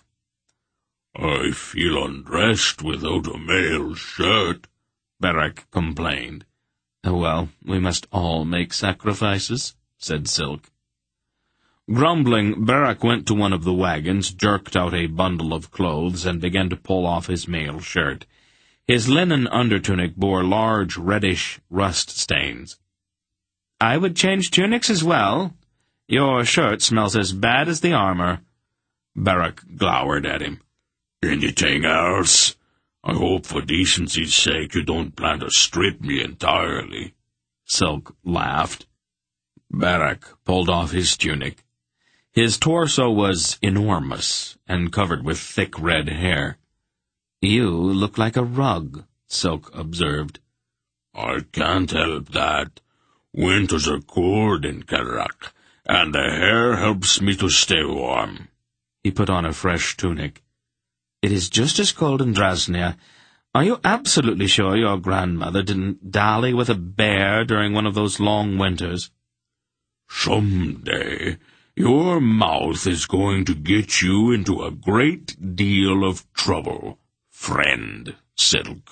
"I feel undressed without a mail shirt," Barak complained. "Well, we must all make sacrifices," said Silk. Grumbling, Barak went to one of the wagons, jerked out a bundle of clothes, and began to pull off his mail shirt. His linen undertunic bore large reddish rust stains. "I would change tunics as well. Your shirt smells as bad as the armor." Barak glowered at him. "Anything else? I hope for decency's sake you don't plan to strip me entirely." Silk laughed. Barak pulled off his tunic. His torso was enormous and covered with thick red hair. "You look like a rug," Silk observed. "I can't help that. Winters are cold in Kerak, and the hair helps me to stay warm." He put on a fresh tunic. "It is just as cold in Drasnia. Are you absolutely sure your grandmother didn't dally with a bear during one of those long winters?" "Someday your mouth is going to get you into a great deal of trouble, friend Silk."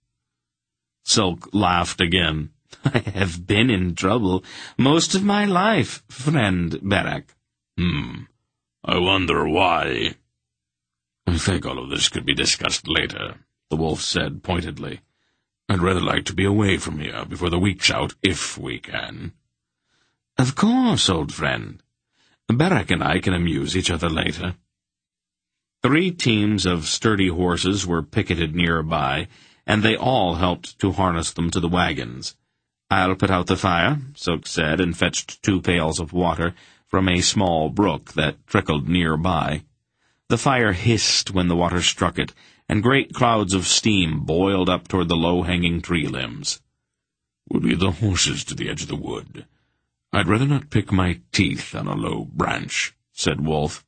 Silk laughed again. "I have been in trouble most of my life, friend Barak." Hmm, I wonder why." "I think all of this could be discussed later," the wolf said pointedly. "I'd rather like to be away from here before the week's out, if we can." "Of course, old friend. Barak and I can amuse each other later." Three teams of sturdy horses were picketed nearby, and they all helped to harness them to the wagons. "I'll put out the fire," Silk said, and fetched two pails of water from a small brook that trickled nearby. The fire hissed when the water struck it, and great clouds of steam boiled up toward the low-hanging tree limbs. "We'll lead the horses to the edge of the wood. I'd rather not pick my teeth on a low branch," said Wolf.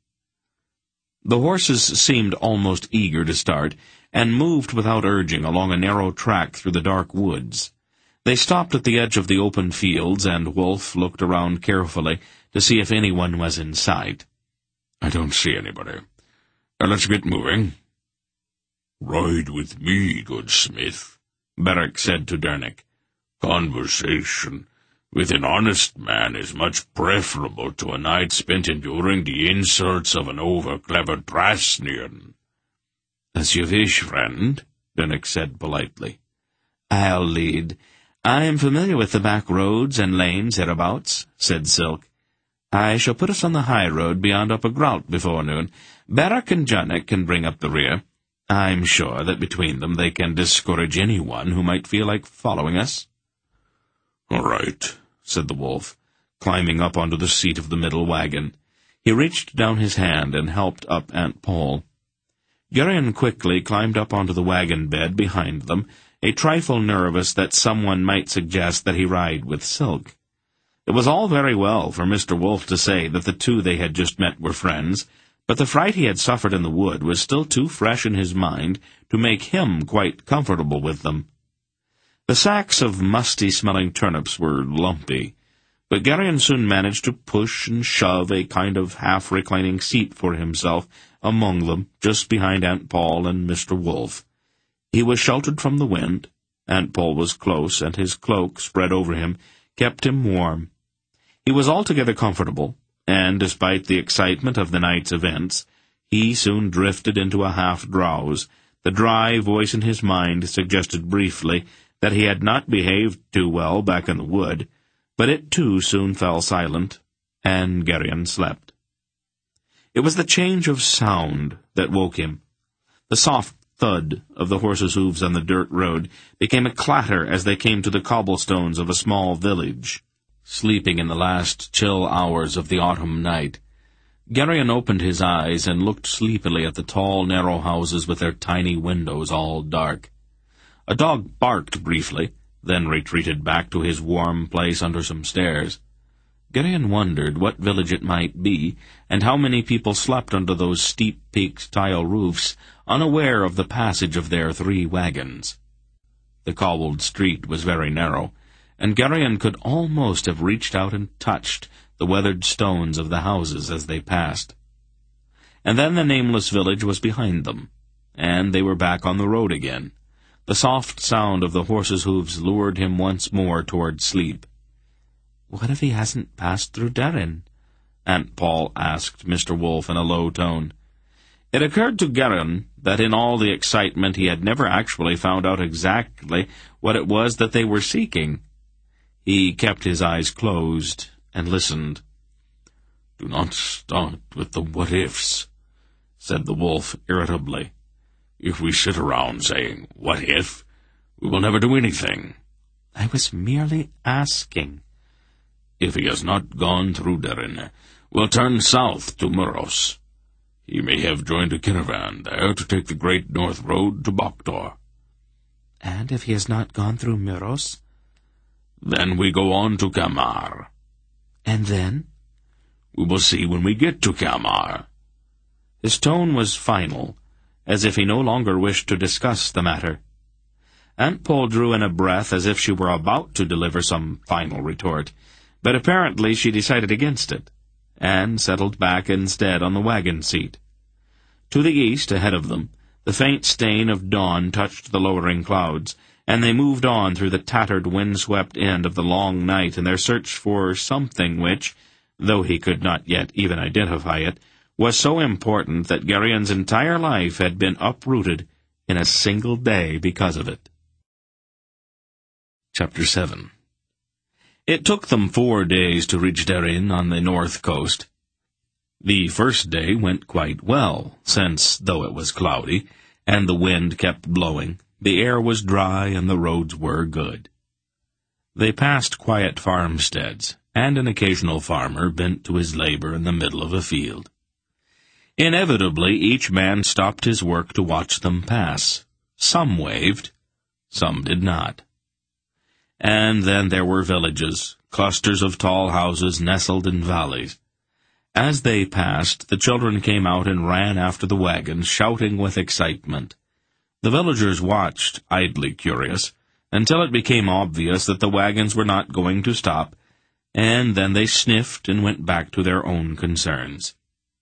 The horses seemed almost eager to start, and moved without urging along a narrow track through the dark woods. They stopped at the edge of the open fields, and Wolf looked around carefully to see if anyone was in sight. "I don't see anybody. Now let's get moving." "Ride with me, good smith," Beric said to Dernick. "Conversation with an honest man is much preferable to a night spent enduring the insults of an over-clever Drasnian." "As you wish, friend," Dernick said politely. "I'll lead. I am familiar with the back roads and lanes hereabouts," said Silk. "I shall put us on the high road beyond Upper Grout before noon. Beric and Dernick can bring up the rear. I'm sure that between them they can discourage anyone who might feel like following us." "All right," said the wolf, climbing up onto the seat of the middle wagon. He reached down his hand and helped up Aunt Paul. Geryon quickly climbed up onto the wagon bed behind them, a trifle nervous that someone might suggest that he ride with Silk. It was all very well for Mister Wolf to say that the two they had just met were friends, but the fright he had suffered in the wood was still too fresh in his mind to make him quite comfortable with them. The sacks of musty-smelling turnips were lumpy, but Geryon soon managed to push and shove a kind of half-reclining seat for himself among them, just behind Aunt Paul and Mister Wolf. He was sheltered from the wind. Aunt Paul was close, and his cloak, spread over him, kept him warm. He was altogether comfortable, and, despite the excitement of the night's events, he soon drifted into a half-drowse. The dry voice in his mind suggested briefly that he had not behaved too well back in the wood, but it too soon fell silent, and Geryon slept. It was the change of sound that woke him. The soft thud of the horses' hooves on the dirt road became a clatter as they came to the cobblestones of a small village, sleeping in the last chill hours of the autumn night. Geryon opened his eyes and looked sleepily at the tall, narrow houses with their tiny windows all dark. A dog barked briefly, then retreated back to his warm place under some stairs. Geryon wondered what village it might be, and how many people slept under those steep-peaked tile roofs, unaware of the passage of their three wagons. The cobbled street was very narrow, and Geryon could almost have reached out and touched the weathered stones of the houses as they passed. And then the nameless village was behind them, and they were back on the road again. The soft sound of the horses' hooves lured him once more toward sleep. "What if he hasn't passed through Derrin?" Aunt Paul asked Mister Wolf in a low tone. It occurred to Geryon that in all the excitement he had never actually found out exactly what it was that they were seeking. He kept his eyes closed and listened. "Do not start with the what-ifs," said the wolf irritably. "If we sit around saying, 'What if?' we will never do anything." "I was merely asking." "If he has not gone through Derrin, we'll turn south to Muros. He may have joined a caravan there to take the Great North Road to Boktor." "And if he has not gone through Muros?" "Then we go on to Kamar." "And then?" "We will see when we get to Kamar." His tone was final, as if he no longer wished to discuss the matter. Aunt Paul drew in a breath as if she were about to deliver some final retort, but apparently she decided against it, and settled back instead on the wagon seat. To the east, ahead of them, the faint stain of dawn touched the lowering clouds, and they moved on through the tattered, wind-swept end of the long night in their search for something which, though he could not yet even identify it, was so important that Geryon's entire life had been uprooted in a single day because of it. Chapter seven. It took them four days to reach Derrin on the north coast. The first day went quite well, since, though it was cloudy, and the wind kept blowing, the air was dry and the roads were good. They passed quiet farmsteads, and an occasional farmer bent to his labor in the middle of a field. Inevitably, each man stopped his work to watch them pass. Some waved, some did not. And then there were villages, clusters of tall houses nestled in valleys. As they passed, the children came out and ran after the wagons, shouting with excitement. The villagers watched, idly curious, until it became obvious that the wagons were not going to stop, and then they sniffed and went back to their own concerns.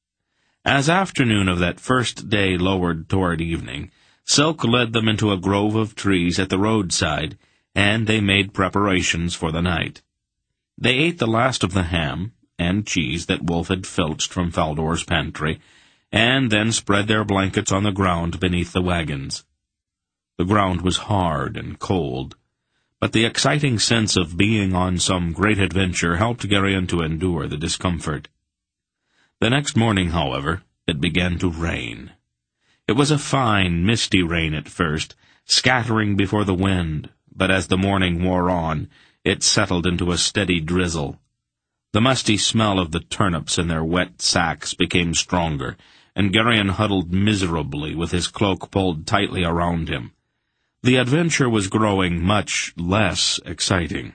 As afternoon of that first day lowered toward evening, Silk led them into a grove of trees at the roadside, and they made preparations for the night. They ate the last of the ham and cheese that Wolf had filched from Faldor's pantry, and then spread their blankets on the ground beneath the wagons. The ground was hard and cold, but the exciting sense of being on some great adventure helped Geryon to endure the discomfort. The next morning, however, it began to rain. It was a fine, misty rain at first, scattering before the wind, but as the morning wore on, it settled into a steady drizzle. The musty smell of the turnips in their wet sacks became stronger, and Geryon huddled miserably with his cloak pulled tightly around him. The adventure was growing much less exciting.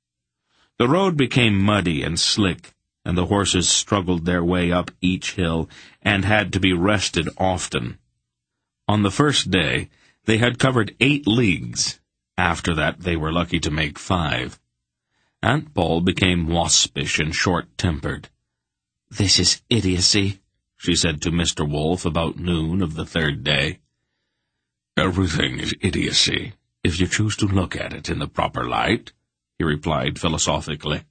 The road became muddy and slick, and the horses struggled their way up each hill and had to be rested often. On the first day, they had covered eight leagues. After that, they were lucky to make five. Aunt Poll became waspish and short-tempered. "This is idiocy," she said to Mister Wolf about noon of the third day. "Everything is idiocy, if you choose to look at it in the proper light," he replied philosophically.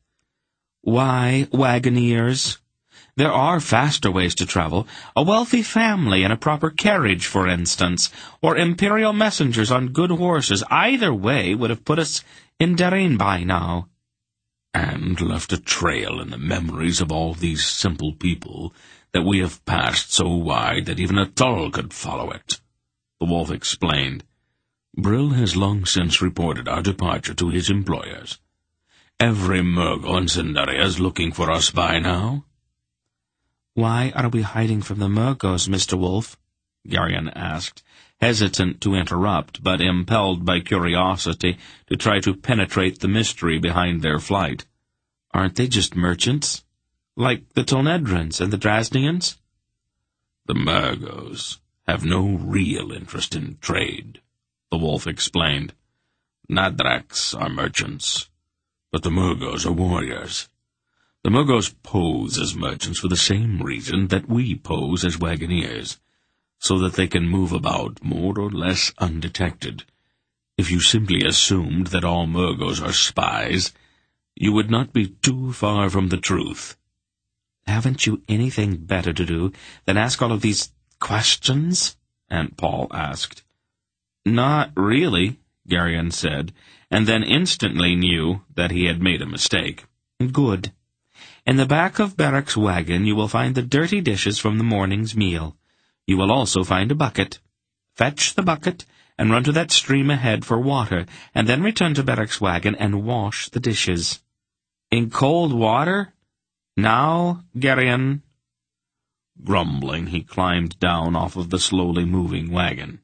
"Why, wagoneers? There are faster ways to travel. A wealthy family in a proper carriage, for instance, or imperial messengers on good horses. Either way would have put us in Darien by now." "And left a trail in the memories of all these simple people that we have passed so wide that even a Tull could follow it," the wolf explained. "Brill has long since reported our departure to his employers. Every Murgo in Cindaria is looking for us by now." "Why are we hiding from the Murgos, Mister Wolf?" Geryon asked, hesitant to interrupt, but impelled by curiosity to try to penetrate the mystery behind their flight. "Aren't they just merchants? Like the Tonedrins and the Drasnians?" "The Murgos have no real interest in trade," the wolf explained. "Nadraks are merchants, but the Murgos are warriors. The Murgos pose as merchants for the same reason that we pose as wagoneers, so that they can move about more or less undetected. If you simply assumed that all Murgos are spies, you would not be too far from the truth." "Haven't you anything better to do than ask all of these questions?" Aunt Poll asked. "Not really," Geryon said, and then instantly knew that he had made a mistake. "Good. In the back of Berwick's wagon you will find the dirty dishes from the morning's meal. You will also find a bucket. Fetch the bucket and run to that stream ahead for water, and then return to Berwick's wagon and wash the dishes." "In cold water? Now, Geryon?" Grumbling, he climbed down off of the slowly moving wagon.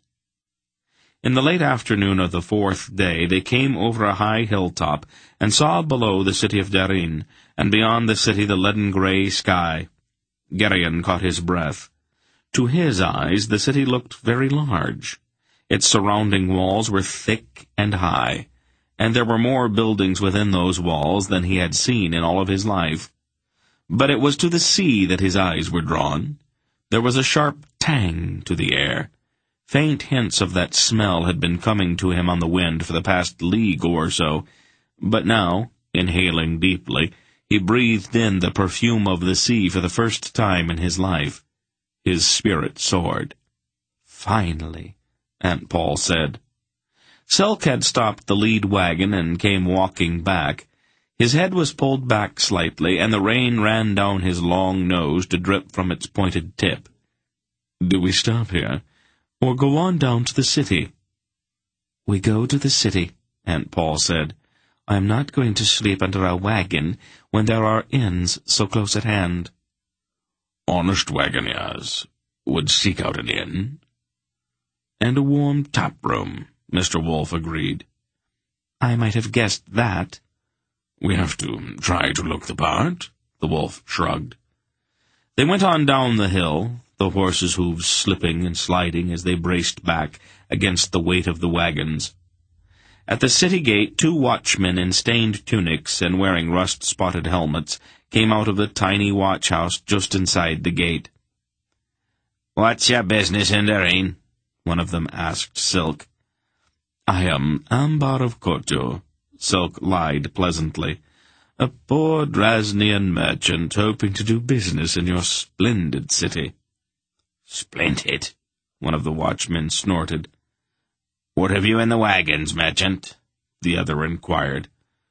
In the late afternoon of the fourth day, they came over a high hilltop and saw below the city of Darien, and beyond the city the leaden-gray sky. Geryon caught his breath. To his eyes, the city looked very large. Its surrounding walls were thick and high, and there were more buildings within those walls than he had seen in all of his life. But it was to the sea that his eyes were drawn. There was a sharp tang to the air. Faint hints of that smell had been coming to him on the wind for the past league or so, but now, inhaling deeply, he breathed in the perfume of the sea for the first time in his life. His spirit soared. "Finally," Aunt Poll said. Silk had stopped the lead wagon and came walking back. His head was pulled back slightly, and the rain ran down his long nose to drip from its pointed tip. "Do we stop here, or go on down to the city?" "We go to the city," Aunt Paul said. "I am not going to sleep under a wagon when there are inns so close at hand." "Honest wagoners would seek out an inn." "And a warm tap-room," Mister Wolf agreed. "I might have guessed that." "We have to try to look the part," the wolf shrugged. They went on down the hill, the horses' hooves slipping and sliding as they braced back against the weight of the wagons. At the city gate, two watchmen in stained tunics and wearing rust-spotted helmets came out of the tiny watch-house just inside the gate. "What's your business in Dareen?" one of them asked Silk. "I am Ambar of Koto," Silk lied pleasantly. "A poor Drasnian merchant hoping to do business in your splendid city." "Splendid," one of the watchmen snorted. "What have you in the wagons, merchant?" the other inquired.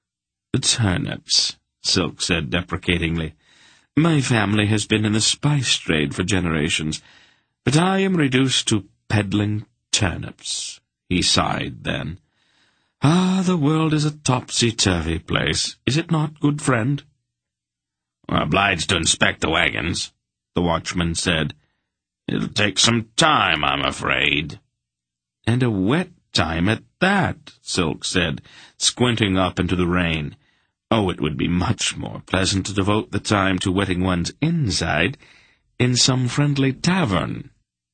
"Turnips," Silk said deprecatingly. "My family has been in the spice trade for generations, but I am reduced to peddling turnips." He sighed then. "Ah, the world is a topsy-turvy place, is it not, good friend?" "We're obliged to inspect the wagons," the watchman said. "It'll take some time, I'm afraid." "And a wet time at that," Silk said, squinting up into the rain. "Oh, it would be much more pleasant to devote the time to wetting one's inside in some friendly tavern."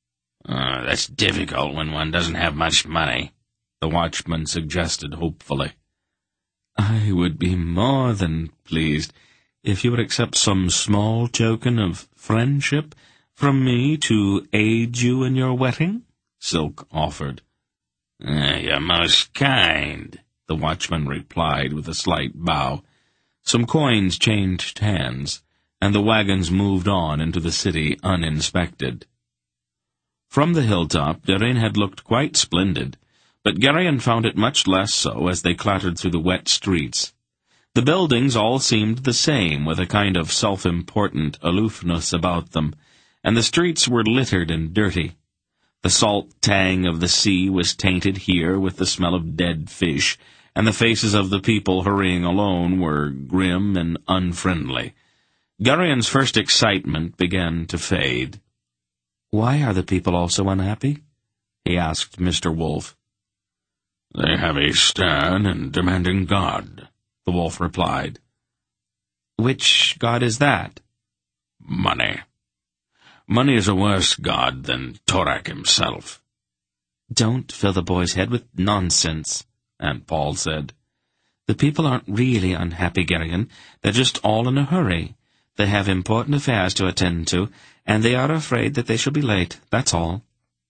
Uh, that's difficult when one doesn't have much money," the watchman suggested hopefully. "I would be more than pleased if you would accept some small token of friendship from me to aid you in your wetting," Silk offered. Uh, "You're most kind," the watchman replied with a slight bow. Some coins changed hands, and the wagons moved on into the city uninspected. From the hilltop, Dareen had looked quite splendid, but Geryon found it much less so as they clattered through the wet streets. The buildings all seemed the same, with a kind of self-important aloofness about them, and the streets were littered and dirty. The salt tang of the sea was tainted here with the smell of dead fish, and the faces of the people hurrying alone were grim and unfriendly. Geryon's first excitement began to fade. "Why are the people all so unhappy?" he asked Mister Wolf. "They have a stern and demanding God," the wolf replied. "Which God is that?" "Money. Money is a worse god than Torak himself." "Don't fill the boy's head with nonsense," Aunt Paul said. "The people aren't really unhappy, Geryon. They're just all in a hurry. They have important affairs to attend to, and they are afraid that they shall be late, that's all."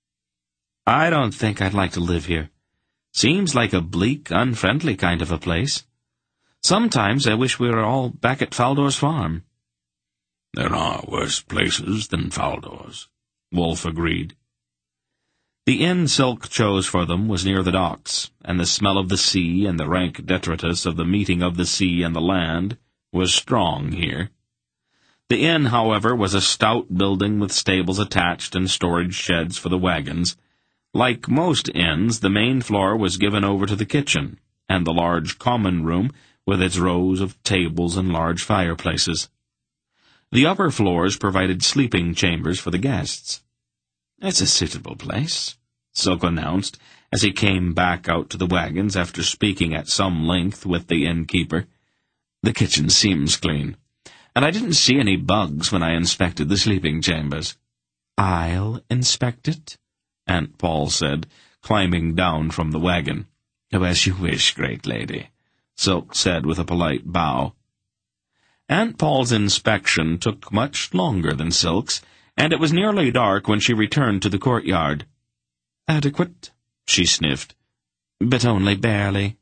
"I don't think I'd like to live here. Seems like a bleak, unfriendly kind of a place. Sometimes I wish we were all back at Faldor's farm." "There are worse places than Faldor's," Wolf agreed. The inn Silk chose for them was near the docks, and the smell of the sea and the rank detritus of the meeting of the sea and the land was strong here. The inn, however, was a stout building with stables attached and storage sheds for the wagons. Like most inns, the main floor was given over to the kitchen, and the large common room with its rows of tables and large fireplaces. The upper floors provided sleeping chambers for the guests. "It's a suitable place," Silk announced as he came back out to the wagons after speaking at some length with the innkeeper. "The kitchen seems clean, and I didn't see any bugs when I inspected the sleeping chambers." "I'll inspect it," Aunt Paul said, climbing down from the wagon. "Oh, as you wish, great lady," Silk said with a polite bow. Aunt Paul's inspection took much longer than Silk's, and it was nearly dark when she returned to the courtyard. "Adequate," she sniffed, "but only barely."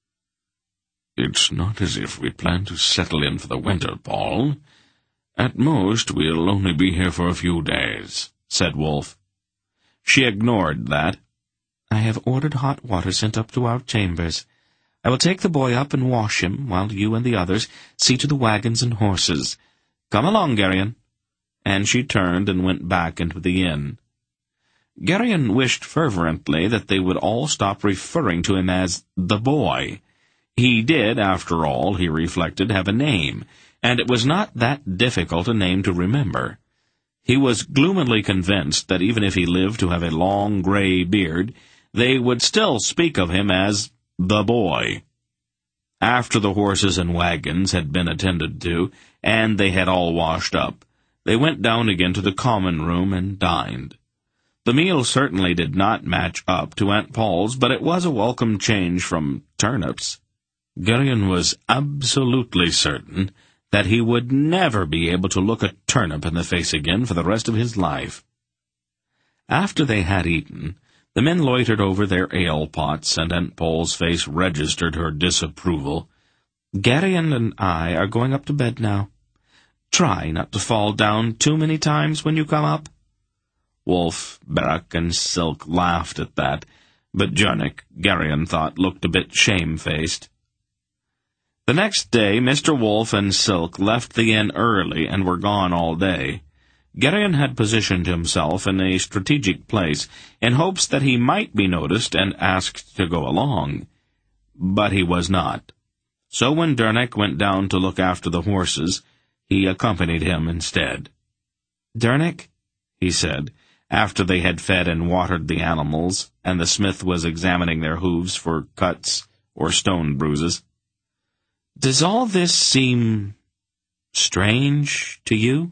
"It's not as if we plan to settle in for the winter, Paul. At most, we'll only be here for a few days," said Wolf. She ignored that. "I have ordered hot water sent up to our chambers. I will take the boy up and wash him, while you and the others see to the wagons and horses. Come along, Geryon." And she turned and went back into the inn. Geryon wished fervently that they would all stop referring to him as the boy. He did, after all, he reflected, have a name, and it was not that difficult a name to remember. He was gloomily convinced that even if he lived to have a long gray beard, they would still speak of him as the boy. After the horses and wagons had been attended to, and they had all washed up, they went down again to the common room and dined. The meal certainly did not match up to Aunt Paul's, but it was a welcome change from turnips. Geryon was absolutely certain that he would never be able to look a turnip in the face again for the rest of his life. After they had eaten, the men loitered over their ale-pots, and Aunt Paul's face registered her disapproval. "Geryon and I are going up to bed now. Try not to fall down too many times when you come up." Wolf, Barak, and Silk laughed at that, but Jernik, Geryon thought, looked a bit shamefaced. The next day, Mister Wolf and Silk left the inn early and were gone all day. Geryon had positioned himself in a strategic place in hopes that he might be noticed and asked to go along. But he was not. So when Dernek went down to look after the horses, he accompanied him instead. "Dernek," he said, after they had fed and watered the animals, and the smith was examining their hooves for cuts or stone bruises, "does all this seem strange to you?"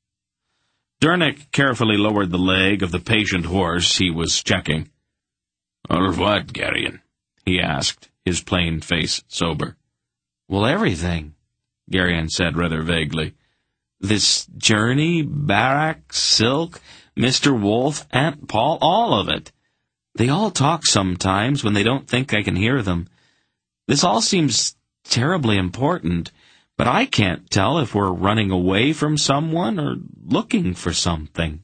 Dernek carefully lowered the leg of the patient horse he was checking. "Or what, Geryon?" he asked, his plain face sober. "Well, everything," Geryon said rather vaguely. "This journey, Barak, Silk, Mister Wolf, Aunt Paul, all of it. They all talk sometimes when they don't think I can hear them. This all seems terribly important, but I can't tell if we're running away from someone or looking for something."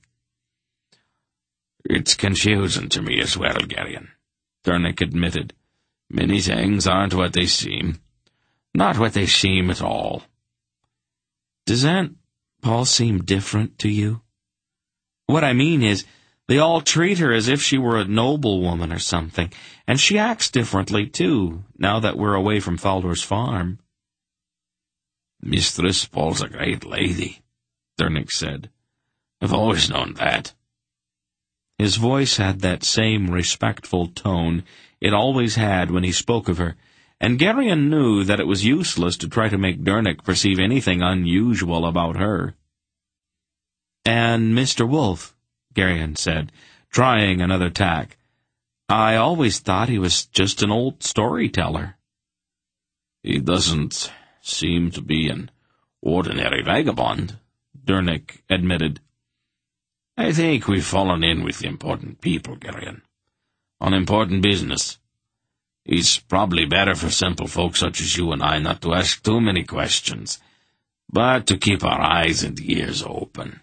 "It's confusing to me as well, Geryon," Dernek admitted. "Many things aren't what they seem. Not what they seem at all." "Does Aunt Paul seem different to you? What I mean is, they all treat her as if she were a noblewoman or something, and she acts differently, too, now that we're away from Faldor's farm." "Mistress Paul's a great lady," Dernek said. "I've always known that." His voice had that same respectful tone it always had when he spoke of her, and Geryon knew that it was useless to try to make Dernek perceive anything unusual about her. "And Mister Wolf," Geryon said, trying another tack, "I always thought he was just an old storyteller." "He doesn't seem to be an ordinary vagabond," Dernek admitted. "I think we've fallen in with important people, Geryon, on important business. It's probably better for simple folk such as you and I not to ask too many questions, but to keep our eyes and ears open."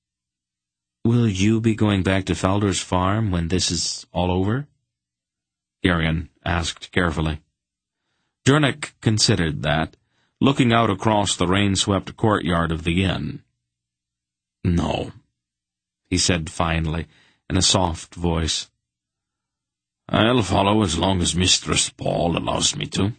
"Will you be going back to Faldor's farm when this is all over?" Geryon asked carefully. Dernek considered that, looking out across the rain-swept courtyard of the inn. "No," he said finally, in a soft voice. "I'll follow as long as Mistress Paul allows me to."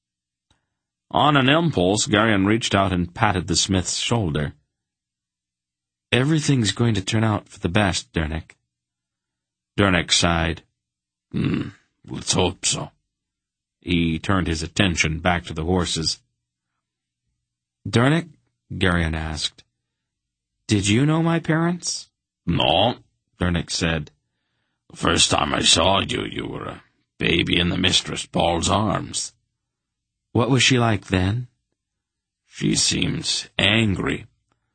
On an impulse, Geryon reached out and patted the smith's shoulder. "Everything's going to turn out for the best, Dernek." Dernek sighed. Hmm, let's hope so." He turned his attention back to the horses. "Dernek," Geryon asked, "did you know my parents?" "No," Dernek said. "The first time I saw you, you were a baby in the Mistress Paul's arms." "What was she like then?" "She seems angry.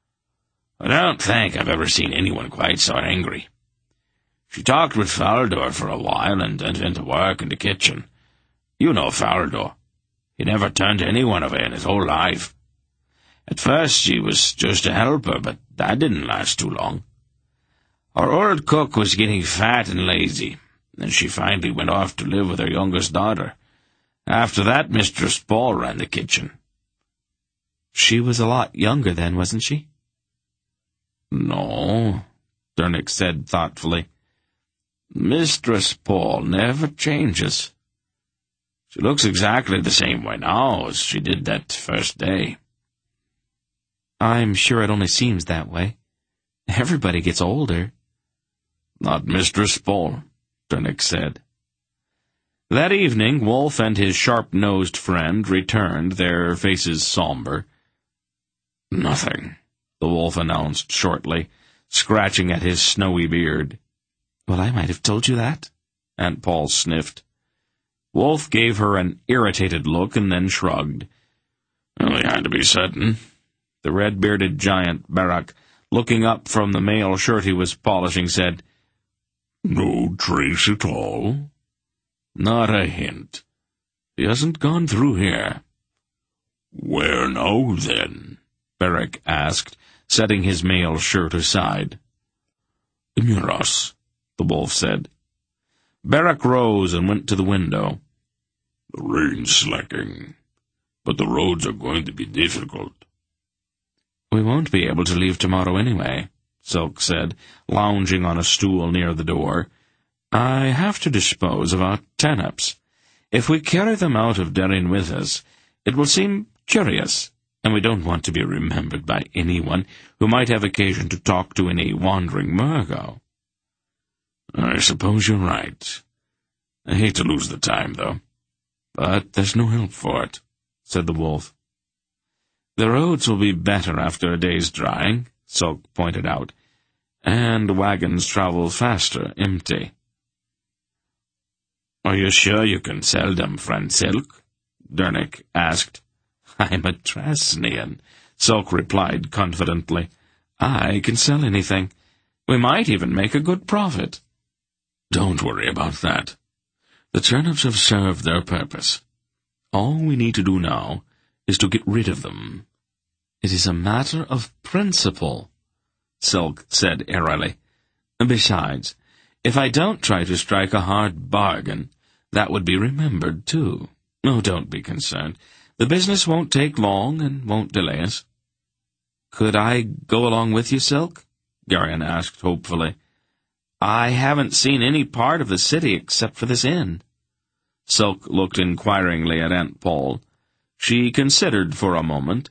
I don't think I've ever seen anyone quite so angry. She talked with Faldor for a while and went into work in the kitchen. You know Faldor. He never turned anyone away in his whole life. At first she was just a helper, but that didn't last too long. Our old cook was getting fat and lazy, and she finally went off to live with her youngest daughter. After that, Mistress Paul ran the kitchen. She was a lot younger then, wasn't she? No, Dernick said thoughtfully. Mistress Paul never changes. She looks exactly the same way now as she did that first day. I'm sure it only seems that way. Everybody gets older. Not Mistress Paul, Dernick said. That evening, Wolf and his sharp-nosed friend returned, their faces somber. Nothing, the wolf announced shortly, scratching at his snowy beard. Well, I might have told you that, Aunt Paul sniffed. Wolf gave her an irritated look and then shrugged. Well, he had to be certain. The red-bearded giant, Barak, looking up from the mail shirt he was polishing, said, No trace at all. Not a hint. He hasn't gone through here. Where now, then? Barak asked, setting his mail shirt aside. Near us, the wolf said. Barak rose and went to the window. The rain's slacking, but the roads are going to be difficult. We won't be able to leave tomorrow anyway, Silk said, lounging on a stool near the door. I have to dispose of our turnips. If we carry them out of Derryn with us, it will seem curious, and we don't want to be remembered by anyone who might have occasion to talk to any wandering Murgo. I suppose you're right. I hate to lose the time, though. But there's no help for it, said the wolf. The roads will be better after a day's drying, Sulk pointed out, and wagons travel faster, empty. Are you sure you can sell them, friend Silk? Dernick asked. I'm a Drasnian, Sulk replied confidently. I can sell anything. We might even make a good profit. Don't worry about that. The turnips have served their purpose. All we need to do now is to get rid of them. It is a matter of principle, Silk said airily. Besides, if I don't try to strike a hard bargain, that would be remembered, too. Oh, don't be concerned. The business won't take long and won't delay us. Could I go along with you, Silk? Garion asked hopefully. I haven't seen any part of the city except for this inn. Silk looked inquiringly at Aunt Paul. She considered for a moment.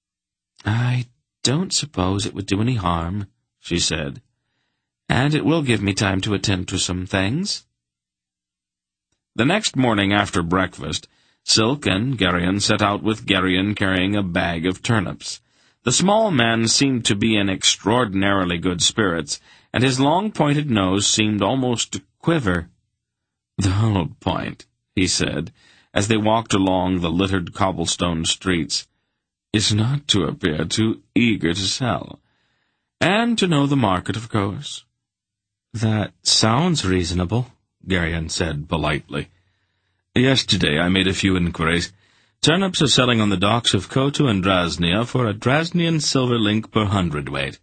I don't suppose it would do any harm, she said, and it will give me time to attend to some things. The next morning after breakfast, Silk and Garion set out with Garion carrying a bag of turnips. The small man seemed to be in extraordinarily good spirits, and his long pointed nose seemed almost to quiver. The whole point, he said, as they walked along the littered cobblestone streets, is not to appear too eager to sell, and to know the market, of course. That sounds reasonable, Garion said politely. Yesterday I made a few inquiries. Turnips are selling on the docks of Kotu and Drasnia for a Drasnian silver link per hundredweight.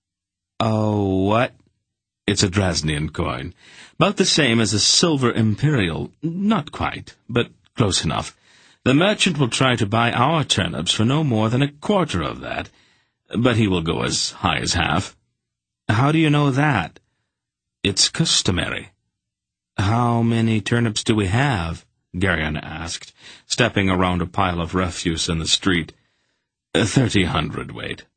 Oh, what? It's a Drasnian coin. About the same as a silver imperial. Not quite, but close enough. The merchant will try to buy our turnips for no more than a quarter of that, but he will go as high as half. How do you know that? It's customary. How many turnips do we have? Garion asked, stepping around a pile of refuse in the street. Thirty hundredweight.